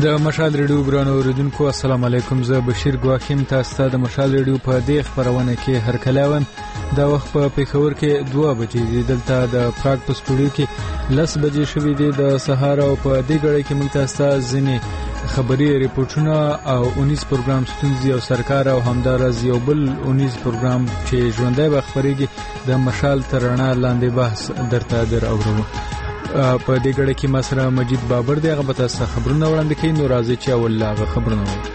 د مشال ریډیو ګرانو اوریدونکو السلام علیکم. زه بشیر ګواخیم تاسو ته د مشال ریډیو په دې خبرونه کې هرکلاون. دا وخت په پیښور کې 2 بجې دی، دلته د پراګ په سټوډیو کې 10 بجې شوې دي د سهار، او په دې غړي کې موږ تاسو ته ځینې خبري ریپورتونه او 19 پروګرام ستونزې او سرکار او همدارز یو بل 19 پروګرام چې ژوندۍ به خبريږي د مشال ترانه لاندې بحث درته در اورو. په دې غړي کې مسره مجید بابر دی، هغه به تاسو خبرونه وړاندې کوي. نو راځي چې اول لاغه خبرونه وو.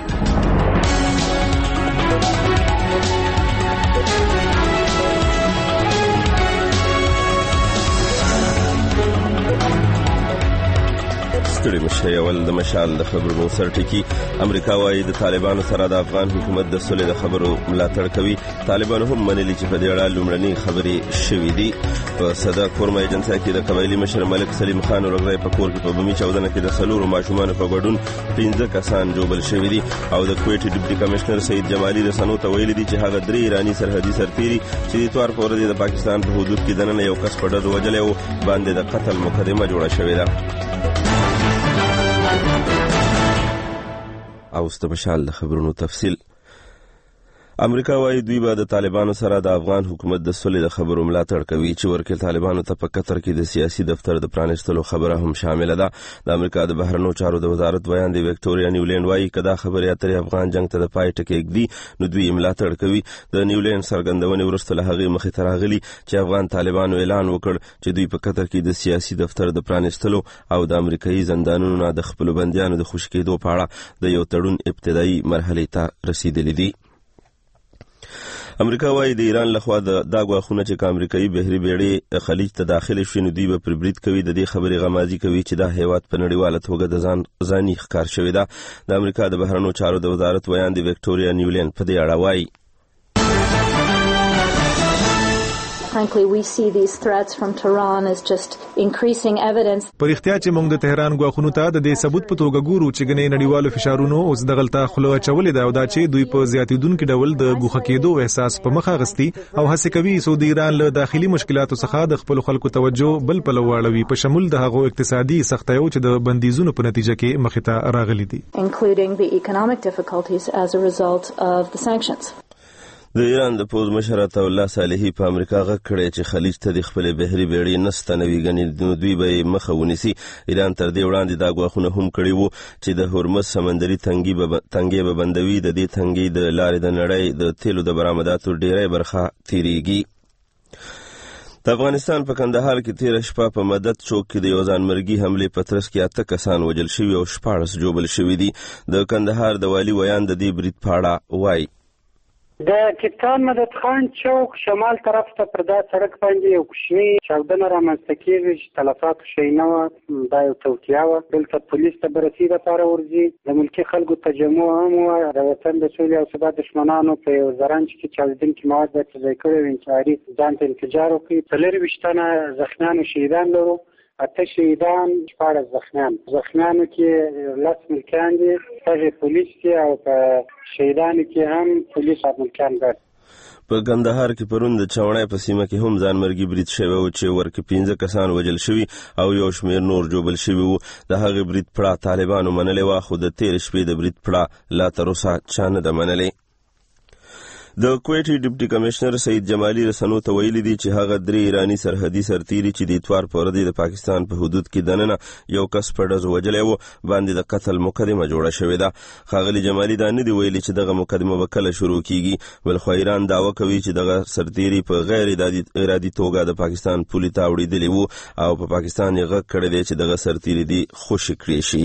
ستړي مشه اول د مشال د خبرونو سرټکی. امریکا وايي د طالبانو سره د افغان حکومت د صلح د خبرو ملاتړ کوي. طالبانو هم منلي چې په دې اړه لومړنۍ خبرې شوې دي. په صدا کورما ایجنسي کې د قبایلی مشر ملک سلیم خان ورغی په کور کې په بمي چاودنه کې د سلور ماشومان په ګډون 15 کسان جوړل شوي دي. او د کویټ ډیپټي کمشنر سید جمالی رسنو ته ویلي دي چې هغه 3 ایرانی سرحدي سرتيري چې د اتوار په ورځ د پاکستان په حدود کې دننه یو کس په ډز وژل او باندې د قتل مقدمه جوړه شوې ده. او استمشال د خبرونو تفصیل. امریکا وايي دوی به د طالبانو سره د افغان حکومت د صلح د خبرو ملاتړ کوي چې ورکه طالبانو ته په قطر کې د سیاسي دفتر د پرانیستلو خبره هم شامل ده. د امریکا د بهرنیو چارو د وزارت بیان دی وکټوریا نیولند وايي کدا خبره اترې افغان جنگ ته د پای ټکی کېږي نو دوی ملاتړ کوي. د نیولند سرګندونې ورسته له هغه مخې ته راغلي چې افغان طالبانو اعلان وکړ چې دوی په قطر کې د سیاسي دفتر د پرانیستلو او د امریکایي زندانونو نه د خپل بنديانو د خوشی کېدو په اړه د یو تړون ابتدایي مرحله ته رسیدلې دي. امریکا وايي د ایران لخوا د غواخونه چې امریکایي بحري بیړۍ خلیج ته داخله شوي نو دوی به پر برید کوي. د دې خبرې غمازي کوي چې دا هیواد په نړیواله توګه د ځاني ښکار شوی ده. د امریکا د بهرنیو چارو د وزارت بیان دی وکټوریا نیولند په دې اړه وايي Frankly, we see these threats from Tehran as just increasing evidence. پر اختیار چې موږ د تهران غواخونو ته د دې ثبوت په توګه ګورو چې ګنې نړیوالو فشارونو اوس د غلطه خلوه چولې ده او دا چې دوی په زیاتیدونکو ډول د ګوخه کېدو احساس په مخه غستي او هڅه کوي سعودي ایران له داخلي مشکلاتو څخه د خپل خلکو توجه بل په لوړوي په شمول د هغو اقتصادي سختیو چې د بندیزونو په نتیجه کې مخې ته راغلي دي including the economic difficulties as a result of the sanctions. د ایران د پوز مشر عطا الله صالحي په امریکا غږ کړی چې خلیج ته د خپل بحري بیړۍ نستنوي غني دوی به مخه ونیسي. ایران تر دې وړاندې دا غواخونه هم کړی وو چې د هرمز سمندري تنګي به بندوي. د دې تنګي د لارې د نړۍ د تیلو د برآمداتو ډیری برخه تیریږي. د افغانستان په کندهار کې 13 شپه په مدد چوک کې د یو ځانمرګي حمله په ترڅ کې 8 کسان وژل شوي او 14 جوړل شوي دي. د کندهار د والی ویان د دې برید پاړه وایي د کپتان مدد خان چوک شمال طرف ته پر دا سړک باندې یو کوچنی چاودنه رامنځته کېږي چې تلفات شي نه و. دا یو توطیه وه. دلته پولیس ته بررسي لپاره ورځي. د ملکي خلکو تجمع هم وه. د وطن د سولې او ثبات دښمنانو په یو زرنج کې چاودونکي مواد ورته ځای کړي وو. انتحاري ځان ته انفجار وکړي. 24 تنه زخمیان او شهیدان لرو. 8 شهیدان 14 زخمیان. زخمیانو کې 10 ملکیان دي، هغه پولیس کې او په شهیدانو کې هم پولیس او ملکیان دي. په کندهار کې پرون د چاونای په سیمه کې هم ځانمرګي برید شوی او چې ورکه 15 کسان وژل شوي او یو شمېر نور جوړل شوي وو. د هغه برید پړه طالبانو منلې وا، خو د 13 شپې د برید پړه لا تر اوسه چا نه ده منلې. د کویټ ډیپټي کمشنر سید جمالی رسنو ته ویلي دي چې هغه 3 ایرانی سرحدي سرتيري چې د اتوار په ورځ د پاکستان په حدود کې دننه یو کس په ډز وژلی و باندې د قتل مقدمه جوړه شوې ده. ښاغلي جمالی دا نه دی ویلي چې دغه مقدمه به کله شروع کیږي، بلخو ایران دعوه کوي چې دغه سرتيري په غیر ارادي توګه د پاکستان پولي ته وړېدلی وو او په پاکستان یې غږ کړی دی چې دغه سرتيري دی خوشي کړی شي.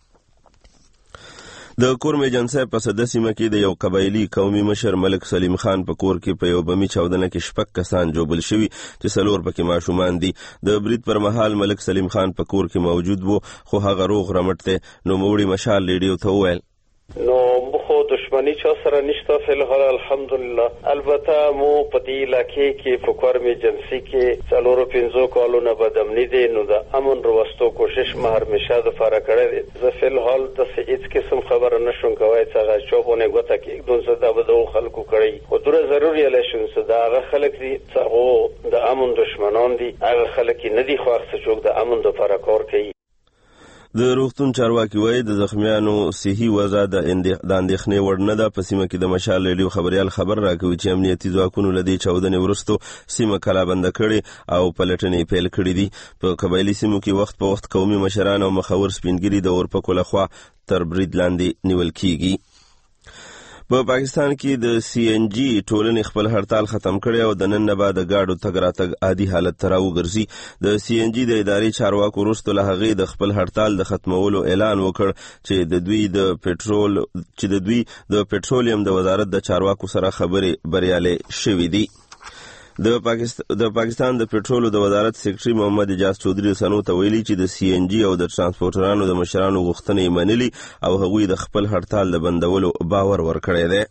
د کورم ایجنسي په صده سیمه کې د یو قبایلی قومي مشر ملک سلیم خان په کور کې په یو بمي چاودنه کې 6 کسان جوړل شوي چې سلور پکې ماشومان دي. د برید پر مهال ملک سلیم خان په کور کې موجود وو خو هغه روغ رمټ ته نو موړي مشال ریډیو ته وویل نو مخو دشمنی چا سره نشته فلحال الحمدلله. البته مو په دې علاقې کې په کورم ایجنسي کې 4-5 کالونه بدامنی دي نو د امن وروستو کوشش مه همیشه د فاره کړی دی. زه فلحال د هیڅ قسم خبره نشم کوي چې هغه چوبونه غوته کې دون څه د بدو خلکو کړی خو ډیره ضروري الیشن څه دا هغه خلک دي چې د امن دشمنان دي. هغه خلک نه دي خو هغه څوک د امن د فاره کار کوي. د روغتون چارواکي وایي د زخمیانو صحي وضع د اندېښنې وړ نه ده. په سیمه کې د مشال ریډیو خبریال خبر راکوي چې امنیتي ځواکونو له دې چاودنې وروستو سیمه کلابنده کړې او پلټنې پیل کړې دي. په قبایلي سیمو کې وخت په وخت قومي مشران او مخور سپینګري د اورپکو لخوا تر برید لاندې نیول کیږي. په پاکستان کې د سی ان جی ټولنې خپل هړتال ختم کړی او د نن نه بعد گاډو تګ راتګ عادي حالت ته راوګرځي. د سی ان جی د ادارې چارواکو وروسته له هغې د خپل هړتال د ختمولو اعلان وکړ چې د دوی د پټرولیم د وزارت د چارواکو سره خبرې بریالۍ شوې دي. د پاکستان د پټرولو د وزارت سیکرټري محمد اجاز چودري سنو ته ویلي چې د سی ان جی او د ترانسپورټرانو د مشرانو غوښتنې منلي او هغوی د خپل هړتال د بندولو باور ورکړی دی.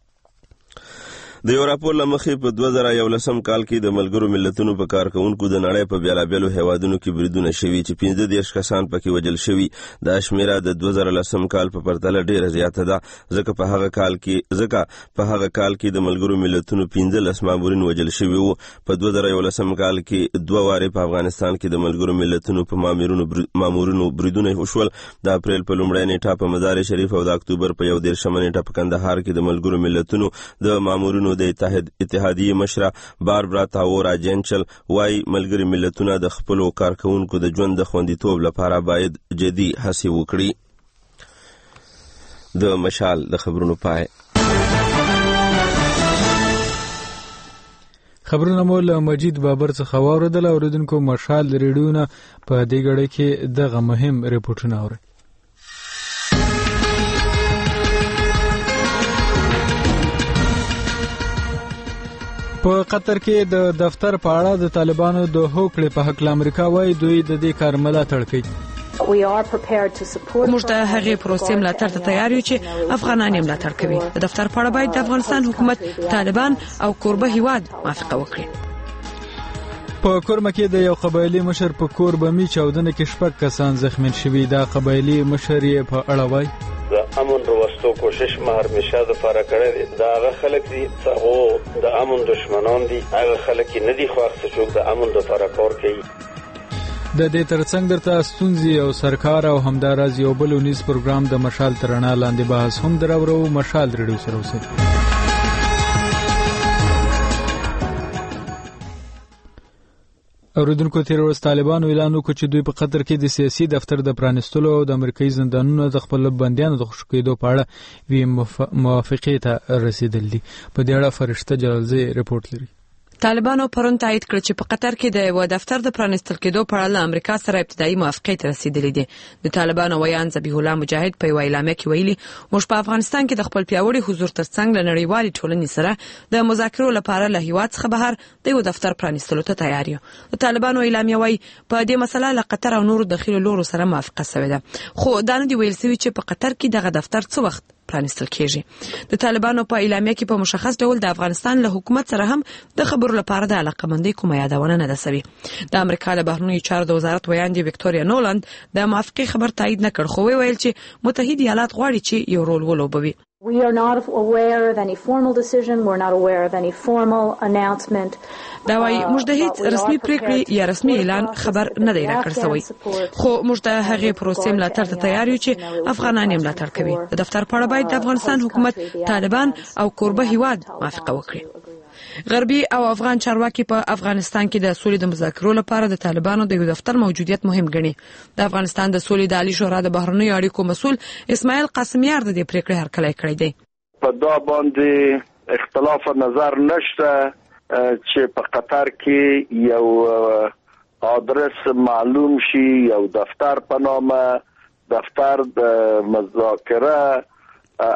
د یو راپور له مخې په 2011 کال کې د ملګرو ملتونو په کارکوونکو د نړۍ په بیلابیلو هیوادونو کې بریدونه شوي چې 15 کسان پکې وژل شوي. دا شمیره د 2010 کال په پرتله ډیره زیاته ده ځکه په هغه کال کې د ملګرو ملتونو 15 مامورین وژل شوي وو. په 2011 کال کې 2 وارې په افغانستان کې د ملګرو ملتونو په مامورینو بریدونه وشول. د اپریل په لومړۍ نیټه په مزار شریف او د اکتوبر په 11 نیټه په کندهار کې د ملګرو ملتونو د مامورینو د اتحادیې مشره باربرا تاورا جنچل وايي ملګري ملتونه د خپلو کارکوونکو د ژوند د خوندیتوب لپاره باید جدي هڅې وکړي. د مشال د خبرونو پای. خبرونه مو له مجید بابر څخه واوریدل. اوریدونکو مشال ریډیو نه په دې غړي کې دغه مهم ریپورتونه اوري. په قطر کې د دفتر په اړه د طالبانو د هوکړې په حق امریکا وايي دوی د دې کار ملاتړ کوي. موږ د هغې پروسې ملاتړ ته تیار یو چې افغانان یې ملاتړ کوي. د دفتر په اړه باید د افغانستان حکومت، طالبان او کوربه هیواد موافقه وکړي. په کورمه کې د یو قبایلي مشر په کور بمي چاودنه کې 6 کسان زخمین شوي. دا قبایلي مشر یې په اړه وايي د امن وروستو کوشش ما همیشه د فاره کړی دی. دا هغه خلک دي چې د امن دشمنان دي، هغه خلک نه دي خوښ چې د امن د فاره کار کوي. د دې ترڅنګ درته ستونزې او سرکار او همداراز یو بل ونیز پروګرام د مشال ترنا لاندې بحث هم دراورو. مشال ریډیو سره اوسئ. اوریدونکو تیر ورځ طالبانو اعلان وکړ چې دوی په قطر کې د سیاسي دفتر د پرانستلو او د امریکایي زندانونو د خپل بندیانو د خوشی کېدو په اړه وی موافقې ته رسیدل دي. په دې اړه فرشته جلالزی ریپورت لري. طالبانو پرون تایید کړ چې په قطر کې د یو دفتر د پرانستل کېدو په اړه امریکا سره ابتدایي موافقې ته رسیدلې دي. د طالبانو ویان ذبیح الله مجاهد په اعلامیه کې ویلي موږ په افغانستان کې د خپل پیاوړي حضور ترڅنګ له نړیوالې ټولنې سره د مذاکرو لپاره له هیواد څخه بهر د یو دفتر پرانستلو ته تیار یو. د طالبانو اعلامیه وايي په دې مسله له قطر او نورو داخلي لورو سره موافقه شوې ده، خو دا نه دی ویل شوی چې په قطر کې دغه دفتر څه وخت پرانستل کېږي. د طالبانو په اعلامیه کې په مشخص ډول د افغانستان له حکومت سره هم د خبرو لپاره د علاقمندۍ کومه یادونه نه ده شوې. د امریکا د بهرنیو چارو د وزارت ویاندې وکټوریا نولند د موافقې خبر تایید نه کړ، خو ویل چې متحده ایالات غواړي چې یو رول ولوبوي. We are not aware of any formal decision. We're not aware of any formal announcement. دا وايي موږ د هیڅ رسمي پریکړې یا رسمي اعلان خبر نه دی راکړ شوی، خو موږ د هغې پروسې ملاتړ ته تیار یو چې افغانان یې ملاتړ کوي. د دفتر په اړه باید د افغانستان حکومت، طالبان او کوربه هیواد موافقه وکړي. غربي او افغان چارواکي په افغانستان کې د سولې د مذاکرو لپاره د طالبانو د یو دفتر موجودیت مهم ګڼي. د افغانستان د سولې د عالی شورا د بهرنیو اړیکو مسؤل اسماعیل قاسمیار د دې پریکړې هرکلی کړی دی. په دا باندې اختلاف نظر نشته چې په قطر کې یو آدرس معلوم شي، یو دفتر په نامه دفتر د مذاکره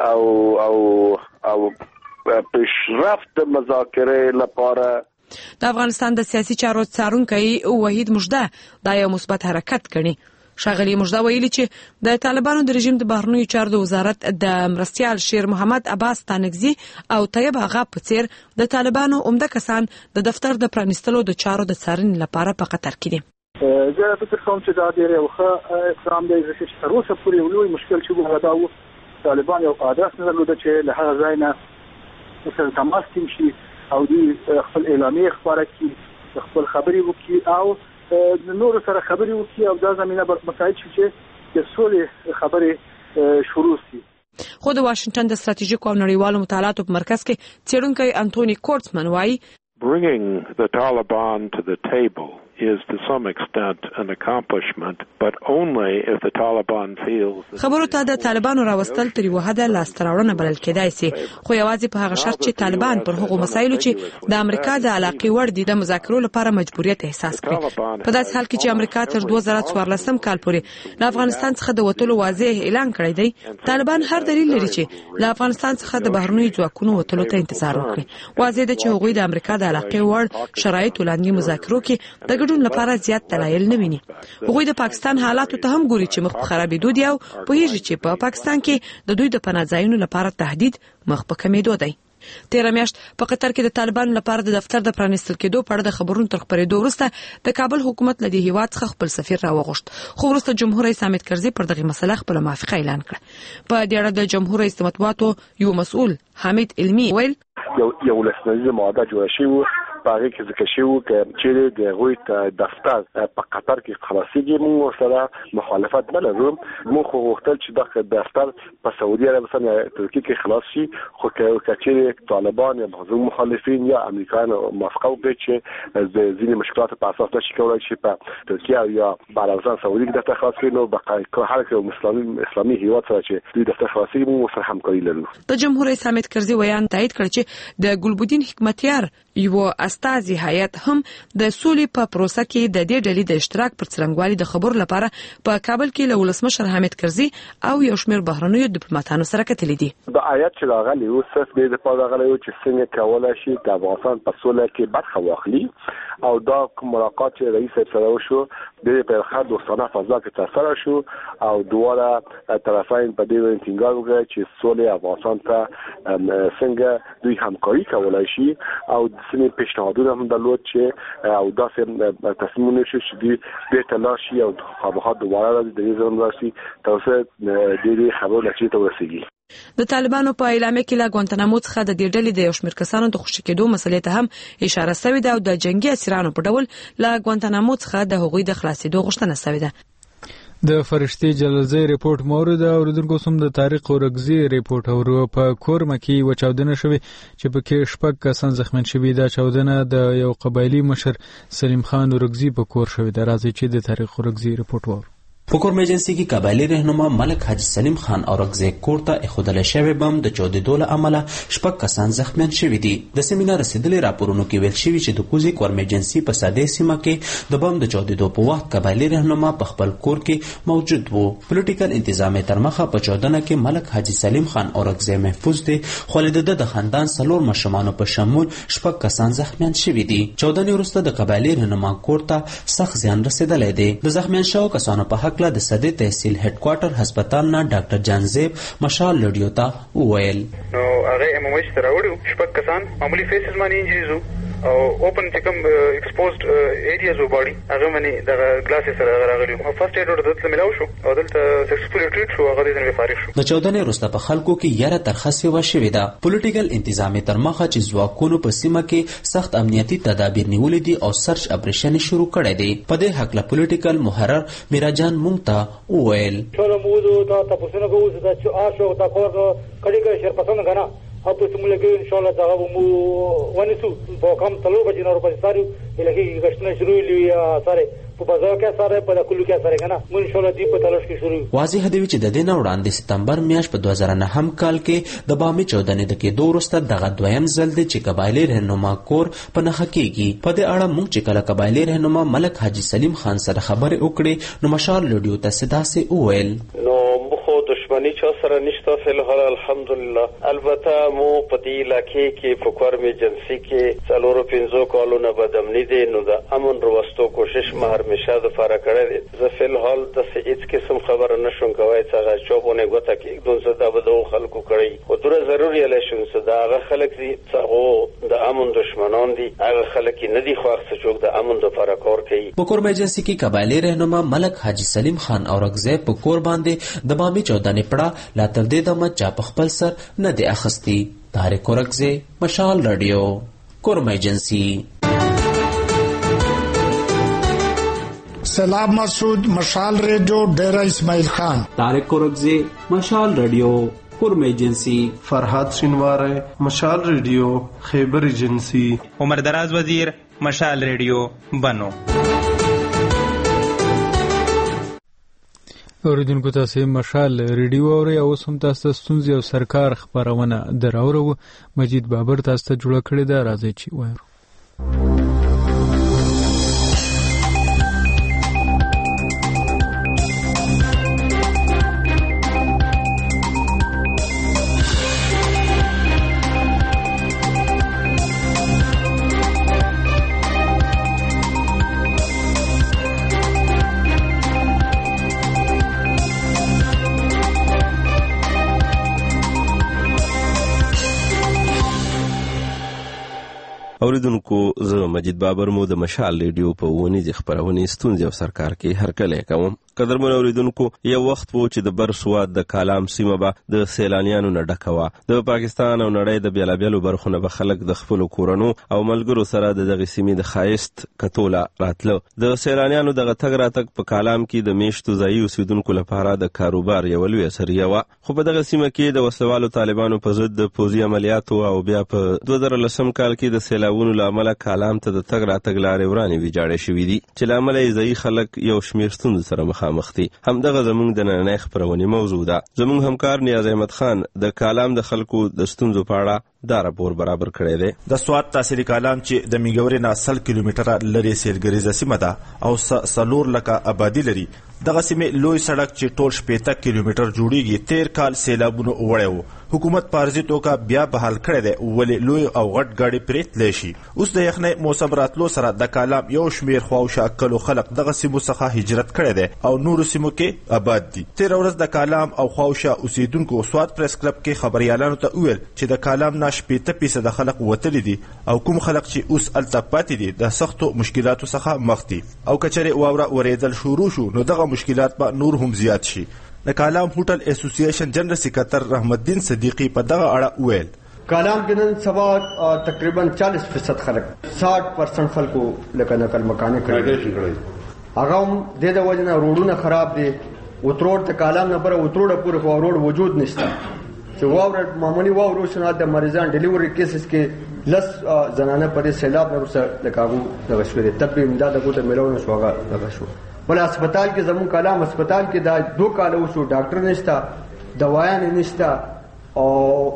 او پیشرفت مذاکره لپاره. د افغانستان د سیاسي چارو څارونکی وحید مجده دا یو مثبت حرکت ګڼي. ښاغلي مجده ویلي چې د طالبانو د رژیم د بهرنیو چارو د وزارت د مرستیال شیر محمد عباس تانکزي او طیب آغا په څیر د طالبانو عمده کسان د دفتر د پرانستلو د چارو د څارنې لپاره په قطر کې دي. زه فکر کوم چې دا ډېر یو ښه اقدام دی، ځکه چې تر اوسه پورې یو لوی مشکل چې وو دا و طالبان یو آدرس نه درلوده چې له هغه ځای نه مثلا تماس ټینګ شي او دوی خپل اعلامیې خپاره کړي، خپل خبرې وکړي او نور سره خبرې وکړي او دا زمينه مساعد شي چې د سولې خبرې شروع شي. خو د واشنگټن د ستراتیژیکو او نړیوالو مطالعاتو په مرکز کې څېړونکی انټونی کورټسمن وایي Bringing the Taliban to the table is to some extent an accomplishment, but only if the Taliban feels خبرو ته د طالبانو راوستل تر یو حده لاسته راوړنه بلل کېدای شي، خو یوازې په هغه شرط چې طالبان پر هغو مسایلو چې د امریکا د علاقې وړ دي د مذاکرو لپاره مجبوریت احساس کړي. په داسې حال کې چې امریکا تر 2014 کال پورې له افغانستان څخه د وټلو واضح اعلان کړی دی، طالبان هر دلیل لري چې له افغانستان څخه د بهرنیو ځواکونو وټلو ته انتظار وکړي. واضح ده چې هغوی د امریکا د علاقې وړ شرایطو لاندې مذاکرو کې د ګډون لپاره زیات دلایل نه ویني. هغوی د پاکستان حالاتو ته هم ګوري چې مخ په خرابېدو دي او پوهیږي چې په پاکستان کې د دوی د پناه ځایونو لپاره تهدید مخ په کمېدو دی. تیر میاشت په قطر کې د طالبانو لپاره د دفتر د پرانیستل کېدو په اړه د خبرونو تر خپرېدو وروسته د کابل حکومت له دې هیواد څخه خپل سفیر راوغوښت، خو وروسته جمهور رئیس حامد کرزي پر دغه مسله خپل موافقه اعلان کړه. په دې اړه د جمهور رئیس مطبوعاتو یو مسؤل حمید علمي ویل یو لسنیزه ماده جوړه شوې باغی کې ذکر شوی چې د غوی دفتر په قطر کې خلاصيږي. موږ سره مخالفت نه لرو، موږ غوښتل چې د دفتر په سعودي عربستان یا ترکیه کې خلاص شي، خو چې طالبان یا بعضو مخالفین یا امریکایان موافقه وکړي چې د ځینې مشکلات په اساس نشي کولای شي په ترکیه یا عربستان سعودي کې دفتر خلاص کړي، نو په هر کوم اسلامي هیواد سره چې دوی دفتر خلاصي موږ سره همکاري لرو. د جمهور رئیس حامد کرزي ویان تایید کړ چې د ګلبدین حکمتیار یو استازي هیئت هم د سولې په پروسه کې د دې ډلې د اشتراک پر څرنګوالي د خبرو لپاره په کابل کې له ولسمشر حامد کرزي او یو شمېر بهرنیو ډیپلوماټانو سره کتلي دي. د آیت چې راغلی او صرف د لپاره راغلی چې څنګه کولای شي د افغانستان په سوله کې برخه واخلي، او دا ملاقات چې رئیس سره وشو د په خاطر دوستانه فضا کې ترسره شو او دواړه طرفین په دې ټینګار وکړي چې سولې افغانستان ته څنګه دوی همکاري کولای شي او د سیمې پیشنهادونه هم درلود چې او داسې تصمیمونه شو چې دوی به تلاشي او خواهد دوباره د دې ځون راشي تاسو د دې خبرو نتیجه ته ورسیږي. د طالبانو په اعلامیه کې لا ګوانتانامو څخه د دې ډلې د یو شمېر کسانو د خوشي کېدو مسلې ته هم اشاره شوې ده او د جنگي اسیرانو په ډول لا ګوانتانامو څخه د هغوی د خلاصېدو غوښتنه شوې ده. د فرشتي جلزي ریپورت مورد اوریدونکو سم د طارق اورغزي ریپورت او په کورمه کې وچاودنه شوې چې په کې شپږ کسان زخمی شوي. دا چاودنه د یو قبایلی مشر سلیم خان اورغزي په کور شوې ده. راځي چې د طارق اورغزي ریپورت وو. په کورم ایجنسی کې قبایلی رهنما ملک حاجی سلیم خان اورغزي کورته اخودل شوی بم د چودېدو له امله شپږ کسان زخمیان شوي دي. د سیمینار رسیدلي راپورونو کې ویل شوي چې د کوزي کورم ایجنسی په ساده سیمه کې د بم د چودېدو په وخت قبایلی رهنما په خپل کور کې موجود وو. پولیټیکل انتظامی تر مخه په چودنه کې ملک حاجی سلیم خان اورغزي محفوظ دي، خو د خاندان څلور ماشومانو په شمول شپږ کسان زخمیان شوي دي. چودنې وروسته د قبایلی رهنما کورته سخت زیان رسیدلی دی. د زخمیان شوو کسانو په حق د صدې تحصیل هډ کوارټر هسپتال نه ډاکټر جانزیب مشال لډیو ته وویل نو هغه امویش تر وړو شپږ کسان معمولی فیسز باندې انجریز او اوپن چې کوم ایکسپوزډ ایریاز وباډي هغه باندې د ګلاس سره راغلی او فرست ایډ ورته ملاو شو او دلته سکسسفولي ټریټ شو هغه دې فارغ شو. د چودنې وروسته په خلکو کې یاره ترخص وشوې ده. پولیټیکل انتظامی تر مخه چې ځواکونو په سیمه کې سخت امنیتي تدابیر نیولې دي او سرچ اپریشن شروع کړی دی. په دې حق له پولیټیکل محرر میراجان مونږ ته وویل ټول موضوع ته تاسو نه کوو چې آشو تا کور کړي شرپسند غنا او په سیمه کې ان شاء الله دا مو ونیسو په کوم تلو بجې نور په ساري لکه غشتنه شروع لوي ساره په بازار کې ساره په کلو کې ساره غنا مو ان شاء الله دی په تلاش کې شروع. واضح دی چې د دې نه وړاندې ستمبر میاشت په 2009 کال کې د بامي چودنې د کې دوه وروسته دغه دویم ځل دی چې قبایلی رهنما کور په نخښه کېږي. په دې اړه موږ چې کله قبایلی رهنما ملک حاجی سلیم خان سره خبرې وکړې نو مشال لډیو ته صداسې وویل نو مخو دشمنی چا سره نشته فی الحال الحمدلله. البته مو په دې علاقې کې په کورم ایجنسی کې څلورو پنځو کالونو بعد امنی دی نو د امن وروستو کوشش مهر مشه د فاره کړی. زه فی الحال د هیڅ قسم خبر نشم کوي چې چوبونه غوته کې دون څه د بدو خلکو کړی خو ډیره ضروري الیشن څه دا هغه خلک دي چې د امن دشمنان دي هغه خلک نه دي خو څه چوک د امن د فاره کار کوي. په کورم ایجنسی کې قبایلی رهنما ملک حاجی سلیم خان اورغزي په کور باندې د بامي چودنې پړه لا تر دې دمه چا په خپل سر نه دی اخستی. طارق اورغزي مشال رادیو کورم ایجنسی. سلام مسعود، مشال ریڈیو ڈیرہ اسماعیل خان. طارق اورگزی، مشال ریڈیو قرم ایجنسی. فرحات شنوارے، مشال ریڈیو خیبر ایجنسی. عمر دراز وزیر، مشال ریڈیو بنو. اوریدونکو تاسو مشال ریډیو اورئ او اوس هم تاسو ستونزې او سرکار خبرونه دراورو. مجید بابر تاسو ته جوړه کړې ده، راځي چې وایو. اوریدونکو زه مجید بابر مو د مشال ریډیو په ونیزې خبرونې ستونزې او سرکار کې هرکلی کوم. قدرمن اوریدونکو، یو وخت وو چې د بر سواد د کالام سیمه به د سیلانیانو نه ډکه وه. د پاکستان او نړۍ د بیلابیلو برخو نه به خلک د خپلو کورنو او ملګرو سره د دغې سیمې د ښایست کتوله راتله. د سیلانیانو دغه تګ راتګ په کالام کې د میشتو ځایي اوسیدونکو لپاره د کاروبار یوه لویه سریه وه. خو په دغه سیمه کې د وسلوالو طالبانو په ضد د پوځي عملیاتو او بیا په 2010 کال کې د سیلابونو له امله کالام ته د تګ راتګ لارې ورانې ویجاړې شوي دي، چې له امله یې ځایي خلک یو شمېر ستونزو سره مخامخ دي. همدغه زموږ د نننۍ خپرونې موضوع ده. زموږ همکار نیاز احمد خان د کالام د خلکو د ستونزو په اړه دا راپور برابر کړی دی. د سوات تحصیلي کالام چې د میګورې نه 100 کیلومتره لرې سیلګریزه سیمه ده او 4 لکه آبادي لري. دغه سیمې لوی سړک چې ټول 80 کیلومتر جوړیږي 13 کال سیلابونو وړی و. حکومت پارزي توګه بیا بحال کړی دی، ولې لوی او غټ ګاډي پرې تللی شي. اوس د یخنۍ موسم راتلو سره د کالام یو شمېر خواوشا کلو خلک دغه سیمو څخه هجرت کړی دی او نورو سیمو کې آباد دي. تېره ورځ د کالام او خواوشا اوسیدونکو سوات پریس کلب کې خبریالانو ته وویل چې د کالام نه 80% خلک وتلي دي او کوم خلک چې اوس هلته پاتې دي د سختو مشکلاتو څخه مخ دي، او که چېرې واوره ورېدل شروع شو نو دغه مشکلات به نور هم زیات شي. د کالام هوټل اسوسییشن جنرال سکرټر رحمت الدین صدیقی په دغه اړه وویل کالام کې نن سبا تقریبا 40% خلک 60% خلکو لکه نقل مکانې کړي. هغه هم د دې وجه نه روډونه خراب دي. وتروډ ته کالام نه پر وتروډ پورې خو روډ وجود نشته. چې واوره معمولی واوره شنه د مریضان ډیلیوري کیسز کې لس زنانه پرې سیلاب نه ورسره لکاغو دغه شوې طب امداد غوته ملونه شوغه دغه شو. بل هسپتال کې زمون کالام هسپتال کې دا 2 کال وشو، ډاکټر نشته، دوايان نشته، او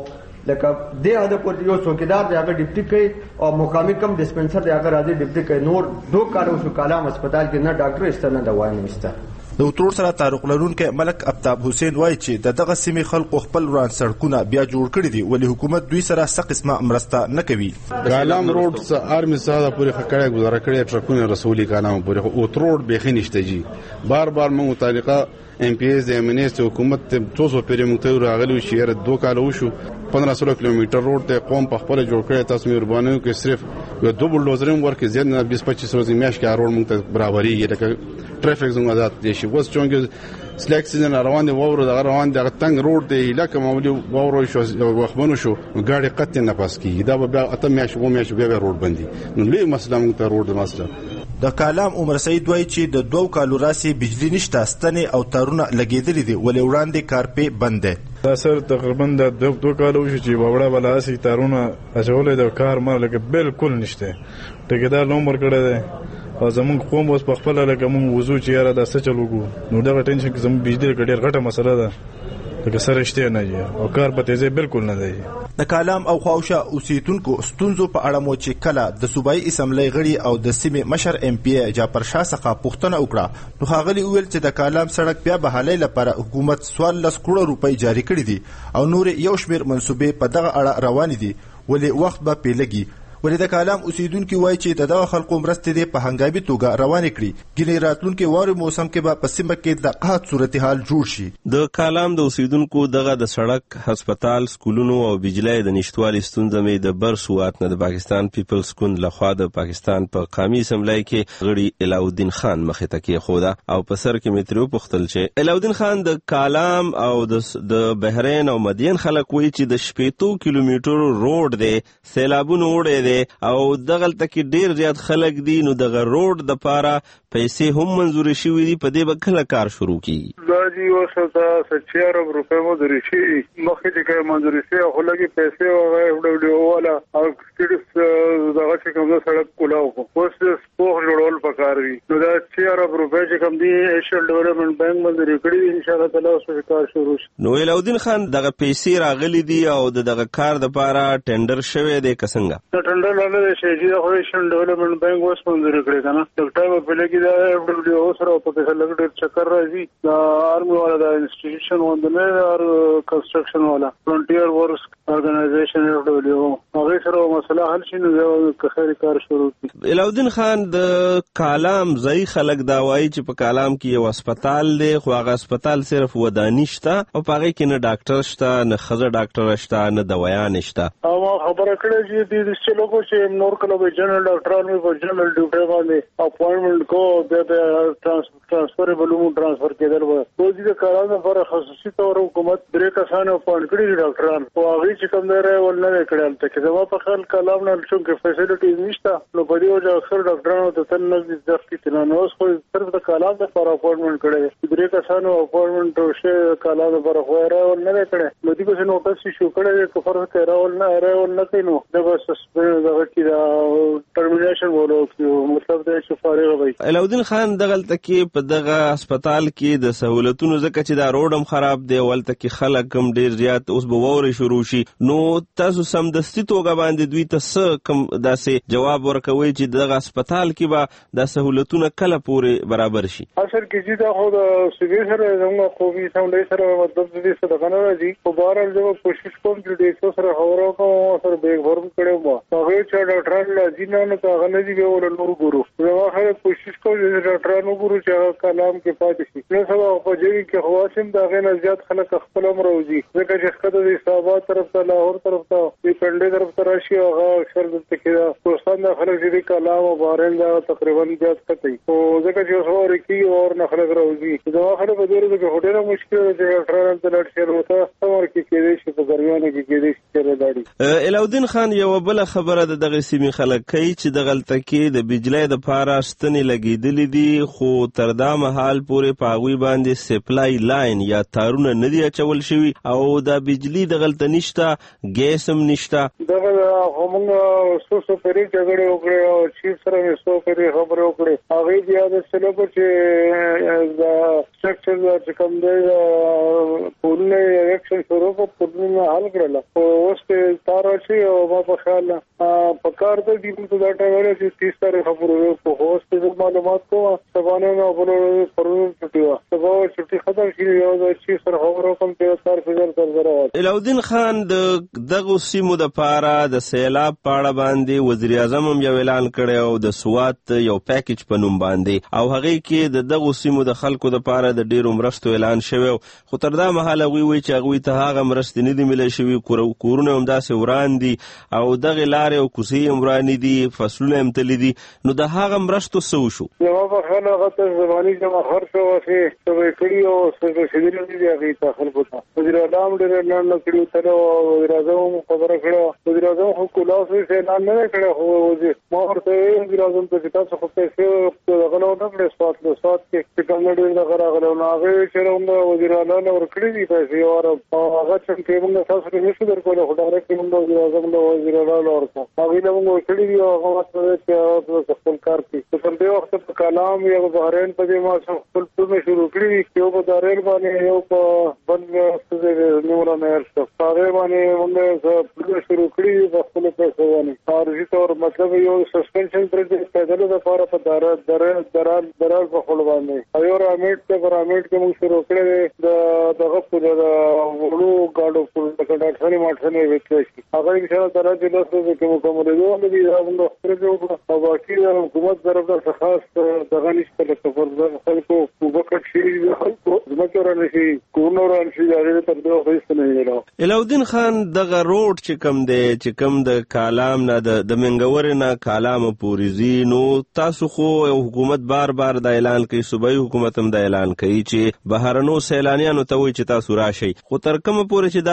لکه د هغه پر یو څوکیدار دی هغه ډیپټي کوي او مقامي کم ډسپنسر دی هغه راځي ډیپټي کوي. نور 2 کال وشو کالام هسپتال کې نه ډاکټر نشته نه دوايان نشته. د وتروړ سره تعلق لرونکي ملک افتاب حسین وایي چې دغه سیمې خلکو خپل وران سړکونه بیا جوړ کړي دي، ولې حکومت دوی سره څه قسمه مرسته نه کوي. کالام روډ څخه ارمي ساده پوری خکړه گزاره کړي، ټرکونه رسولي کالام پوری وتروړ بيخي نشته جی. بار مو متعلقه ام پی ایس د امنیت حکومت ته 200 پیری مختار راغلو شهر 2 کال وشو 1500 کیلومتر روډ ته قوم په خپل جوړ کړی. تاسو مهرباني وکړئ صرف یو ډبل ډوزرم ورک زیات نه 20-25 ورځې میاش کې روډ مونږ ته برابرۍ لکه ټریفیک زموږ آزاد دي شي. وس چونګ سلیک سیزن روان دی وورو دغه روان دی تنگ روډ دی لکه معمولی وورو شو وخبنو شو ګاډي قط نه پاس کی دا به اته میاش و میاش بیا روډ بندي نو لوی مسله مونږ ته روډ مسله. د کالام عمر سعید وایي چې د 2 کالو راسي بجلی نشته، ستنې او تارونه لګېدلې دي، ولې وړاندې کارپې بند دی. دا سر تقریبا د 2 کالو وشو چې وړه بلا سي تارونه اچولې د کار مر لکه بالکل نشته. ټیکدار نومبر کړی دی او زمونږ قوم اوس په خپل لکه مونږ وضو چې یاره دا څه چلوګو نو دغه ټینشن کې زموږ بجلی ډېر غټه مسله ده لکه سره شته نه دی او کار په تیزه بالکل نه دی. د کالام او خواوشا اوسیدونکو ستونزو په اړه مو چې کله د صوبایي اسمبلی غړي او د سیمې مشر ام پی جعفر شاه څخه پوښتنه وکړه نو ښاغلي وویل چې د کالام سړک بیا بحالۍ لپاره حکومت 14 کروڑ روپۍ جاري کړي دي او نور یو شمېر منصوبې په دغه اړه روانې دي، ولې وخت به پې لګي. ولې د کالام اوسیدونکي وایي چې دغه خلکو مرستې دې په هنګامي توګه روانې کړي، ګینې راتلونکي واورې موسم کې به په سیمه کې د قحط صورتحال جوړ شي. د کالام د اوسیدونکو دغه د سړک، هسپتال، سکولونو او بجلی د نشتوالي ستونزه مې د بر سوات نه د پاکستان پیپلز ګوند لخوا د پاکستان په قومي اسمبلی کې غړي علاؤالدین خان مخې ته کېښوده او په سر کې مې ترې وپوښتل چې علاؤالدین خان د کالام او د بحرین او مدین خلک وایي چې د 80 کیلومترو روډ دی سیلابونو وړی دی او دغلته کې ډیر زیات خلک دي، نو دغه روډ د پاره پیسې هم منظور شوي دي، په دې به کله کار شروع کیږي؟ دا جی اوس ته 6 ارب روپے منظور شي، مخکې چې منظور شي خو لګي پیسې او ډبلیو والا او سټیټس دغه چې کوم سړک کولاو اوس سپوخ جوړول پکار دي، نو دا 6 ارب روپے چې کوم دي ایشیل ډیولپمنٹ بانک منظور کړی، ان شاء الله تعالی اوس کار شروع شي. نو الودین خان دغه پیسې راغلي دي او دغه کار د پاره ټندر شوی دی کسنګ؟ دا ټندر لاله شي چې خو ایشیل ډیولپمنٹ بانک اوس منظور کړی کنه، ډاکټر په لګي دا ډبلیو سره په څه لګ ډیر چکر راځي، دا آرمي والا دا انسټیټیوشن وندنه او کنسټرکشن والا فرونټیر ورکس ارګنایزیشن ډبلیو هغه سره مسله حل شي، نو که خیر کار شروع کی. الودین خان د کالام ځای خلک دا وایي چې په کالام کې یو هسپتال دی، خو هغه هسپتال صرف ودانی شته او هغه کې نه ډاکټر شته، نه خزه ډاکټر شته، نه دوایان شته. او خبره کړې چې د څه لوګو چې نور کله به جنرال ډاکټرانو په جنرال ډیوټي باندې اپوینټمنٹ کو د ټرانسفربل ټرانسفر کېدل و، خو د کارانو لپاره خصوصي تور حکومت درې کسانو اپوینټ کړي ډاکټران، او هغه چې کوم دی ول نه کړل ته چې زما په خپل کلام نه چې فیسیلیټیز نشته، نو په دې وجه اکثر ډاکټرانو ته تل نه ځکه چې نه اوس خو صرف د کلام لپاره اپوینټمنٹ کړي، درې کسانو اپوینټمنٹ وشه کلام لپاره خو راول نه کړي، نو دې په نوټس شو کړي چې فرض کړه راول نه کینو د سسپند دغه کې دا ټرمینیشن ورو کیو، مطلب دا چې فارغ وي. الودین خان دغلته کې په دغه هسپتال کې د سہولتونو ځکه چې دا روډم خراب دی، ولته کې خلک کم ډیر زیات اوس به ووري شروع شي، نو تاسو سمدستي توګه باندې دوی ته څه کم داسې جواب ورکوي چې دغه هسپتال کې به د سہولتونو کله پورې برابر شي؟ اصل کې چې دا خو د سوي سره زموږ خوبي سمډي سره مطلب دې څه دغه نه راځي، په بهر زه کوشش کوم چې دې څو سره خبرو کوم سره به ورم کړم، هغه چې ډاکټران لازم نه ته هغه نه دی ول نور ګورو، زه هغه کوشش کوم چې ډاکټرانو ګورو چې کلام کې پاتې شي، نو سبا په جوړی کې خواسم دا غنه زیات خلک خپل امر وځي، ځکه چې خدای د حسابات طرف ته لاهور طرف ته د پنده طرف ته راشي، هغه اکثر د تکیدا پرستان خلک چې کلام او بارن دا تقریبا زیات کتي، او ځکه چې اوس ورکی او نه خلک راوځي، دا خلک په ډیره کې هټل مشکل دی، ډاکټرانو ته لټ شي وته څور کې کېدې شي په ګرمیانو کې کېدې شي راځي. الودین خان یو بل خبره دغه سیمې خلک کوي چې دغلته کې د بجلی د پاره ستنې لګېدلې دي، خو تر دا مهال پورې په هغوی باندې سپلای لاین یا تارونه نه دي اچول شوي او د بجلی دغلته نشته، ګیس هم نشته. دغه موږ څو پرې جګړې وکړې او چیف سره مې څو پرې خبرې وکړې، هغوی بیا د سلوکو چې د سټرکچر چې کوم دی پولونه اکشن شروع کو پولونه حل کړل، اوس په تار شي او ما په خیال په کار ته دې په دا ټاوله چې 30 تاریخ خبرو په اوس په معلومات کوه سبانه نو بلو پرون چټیوا سبا چټي ختم شي یو د چی سره خبرو کوم ته تر فزر تر زراوت. الودین خان دغه سیمو د پاره د سیلاب پاړه باندې وزیر اعظم هم یو اعلان کړی او د سوات یو پیکیج په نوم باندې، او هغه کې دغه سیمو د خلکو د پاره د ډیرو مرستو اعلان شوی، خو تر دا مهاله وی چې هغه ته هغه مرستې نه دي ملي شوی، کورونه هم داسې وران دي او دغه لارې او کوڅې هم وران دي، فصلونه هم تللي دي، نو د هغه مرستو څه وشو؟ یو په خاله غته زماني جمع خرڅ واسي څه کړی او څه شیدل دي هغه ته خلکو ته وزیر اعظم ډېر نه کړیو تر وزیر اعظم خبره کړو، وزیر اعظم خو کلاوس یې اعلان نه کړو، خو ما ورته وزیر اعظم ته تاسو خو پیسې غلو نه کړې، سوات کې کوم ډېر دغه راغلو، هغه چې موږ وزیر اعظم ورکړي دي پیسې او هغه چې موږ تاسو ته نشو درکول، خو ډایرکټ موږ وزیر اعظم له وزیر اعظم ورکړو، هغه له موږ کړي دي او هغه چې خپل کار کوي. په دې وخت په کلام یو بحرین په دې ما خپل ټول شروع کړی، یو په دارل باندې یو په بند څه نور نه ارسته هغه باندې موږ شروع کړی په خپل پیسې باندې، خارجي تور مطلب یو سسپنشن پروجیکټ پیدل د لپاره په درال په خپل باندې یو رامیټ ته رامیټ کې موږ شروع کړی د دغه په ورو گاډو په ډاکټري ماټسنې وکړي، هغه ان شاء الله تعالی چې لاس کې مکمل دی دا موږ خپل جوړ او باقي حکومت طرف ته خاص دغه نشته لکه پر خلکو وبکټ شي خلکو زمکران شي کورنوران شي هغه تر دوه هیڅ نه ویلو. الودین خان دغه روډ چې کم دی چې کم د کالام نه د منګور نه کالام پوریزي، نو تاسو خو حکومت بار د اعلان کوي، صوبایي حکومت هم د اعلان کوي چې بهرنو سیلانیانو ته وایي چې تاسو راشئ، خو تر کومه پورې چې دا روډ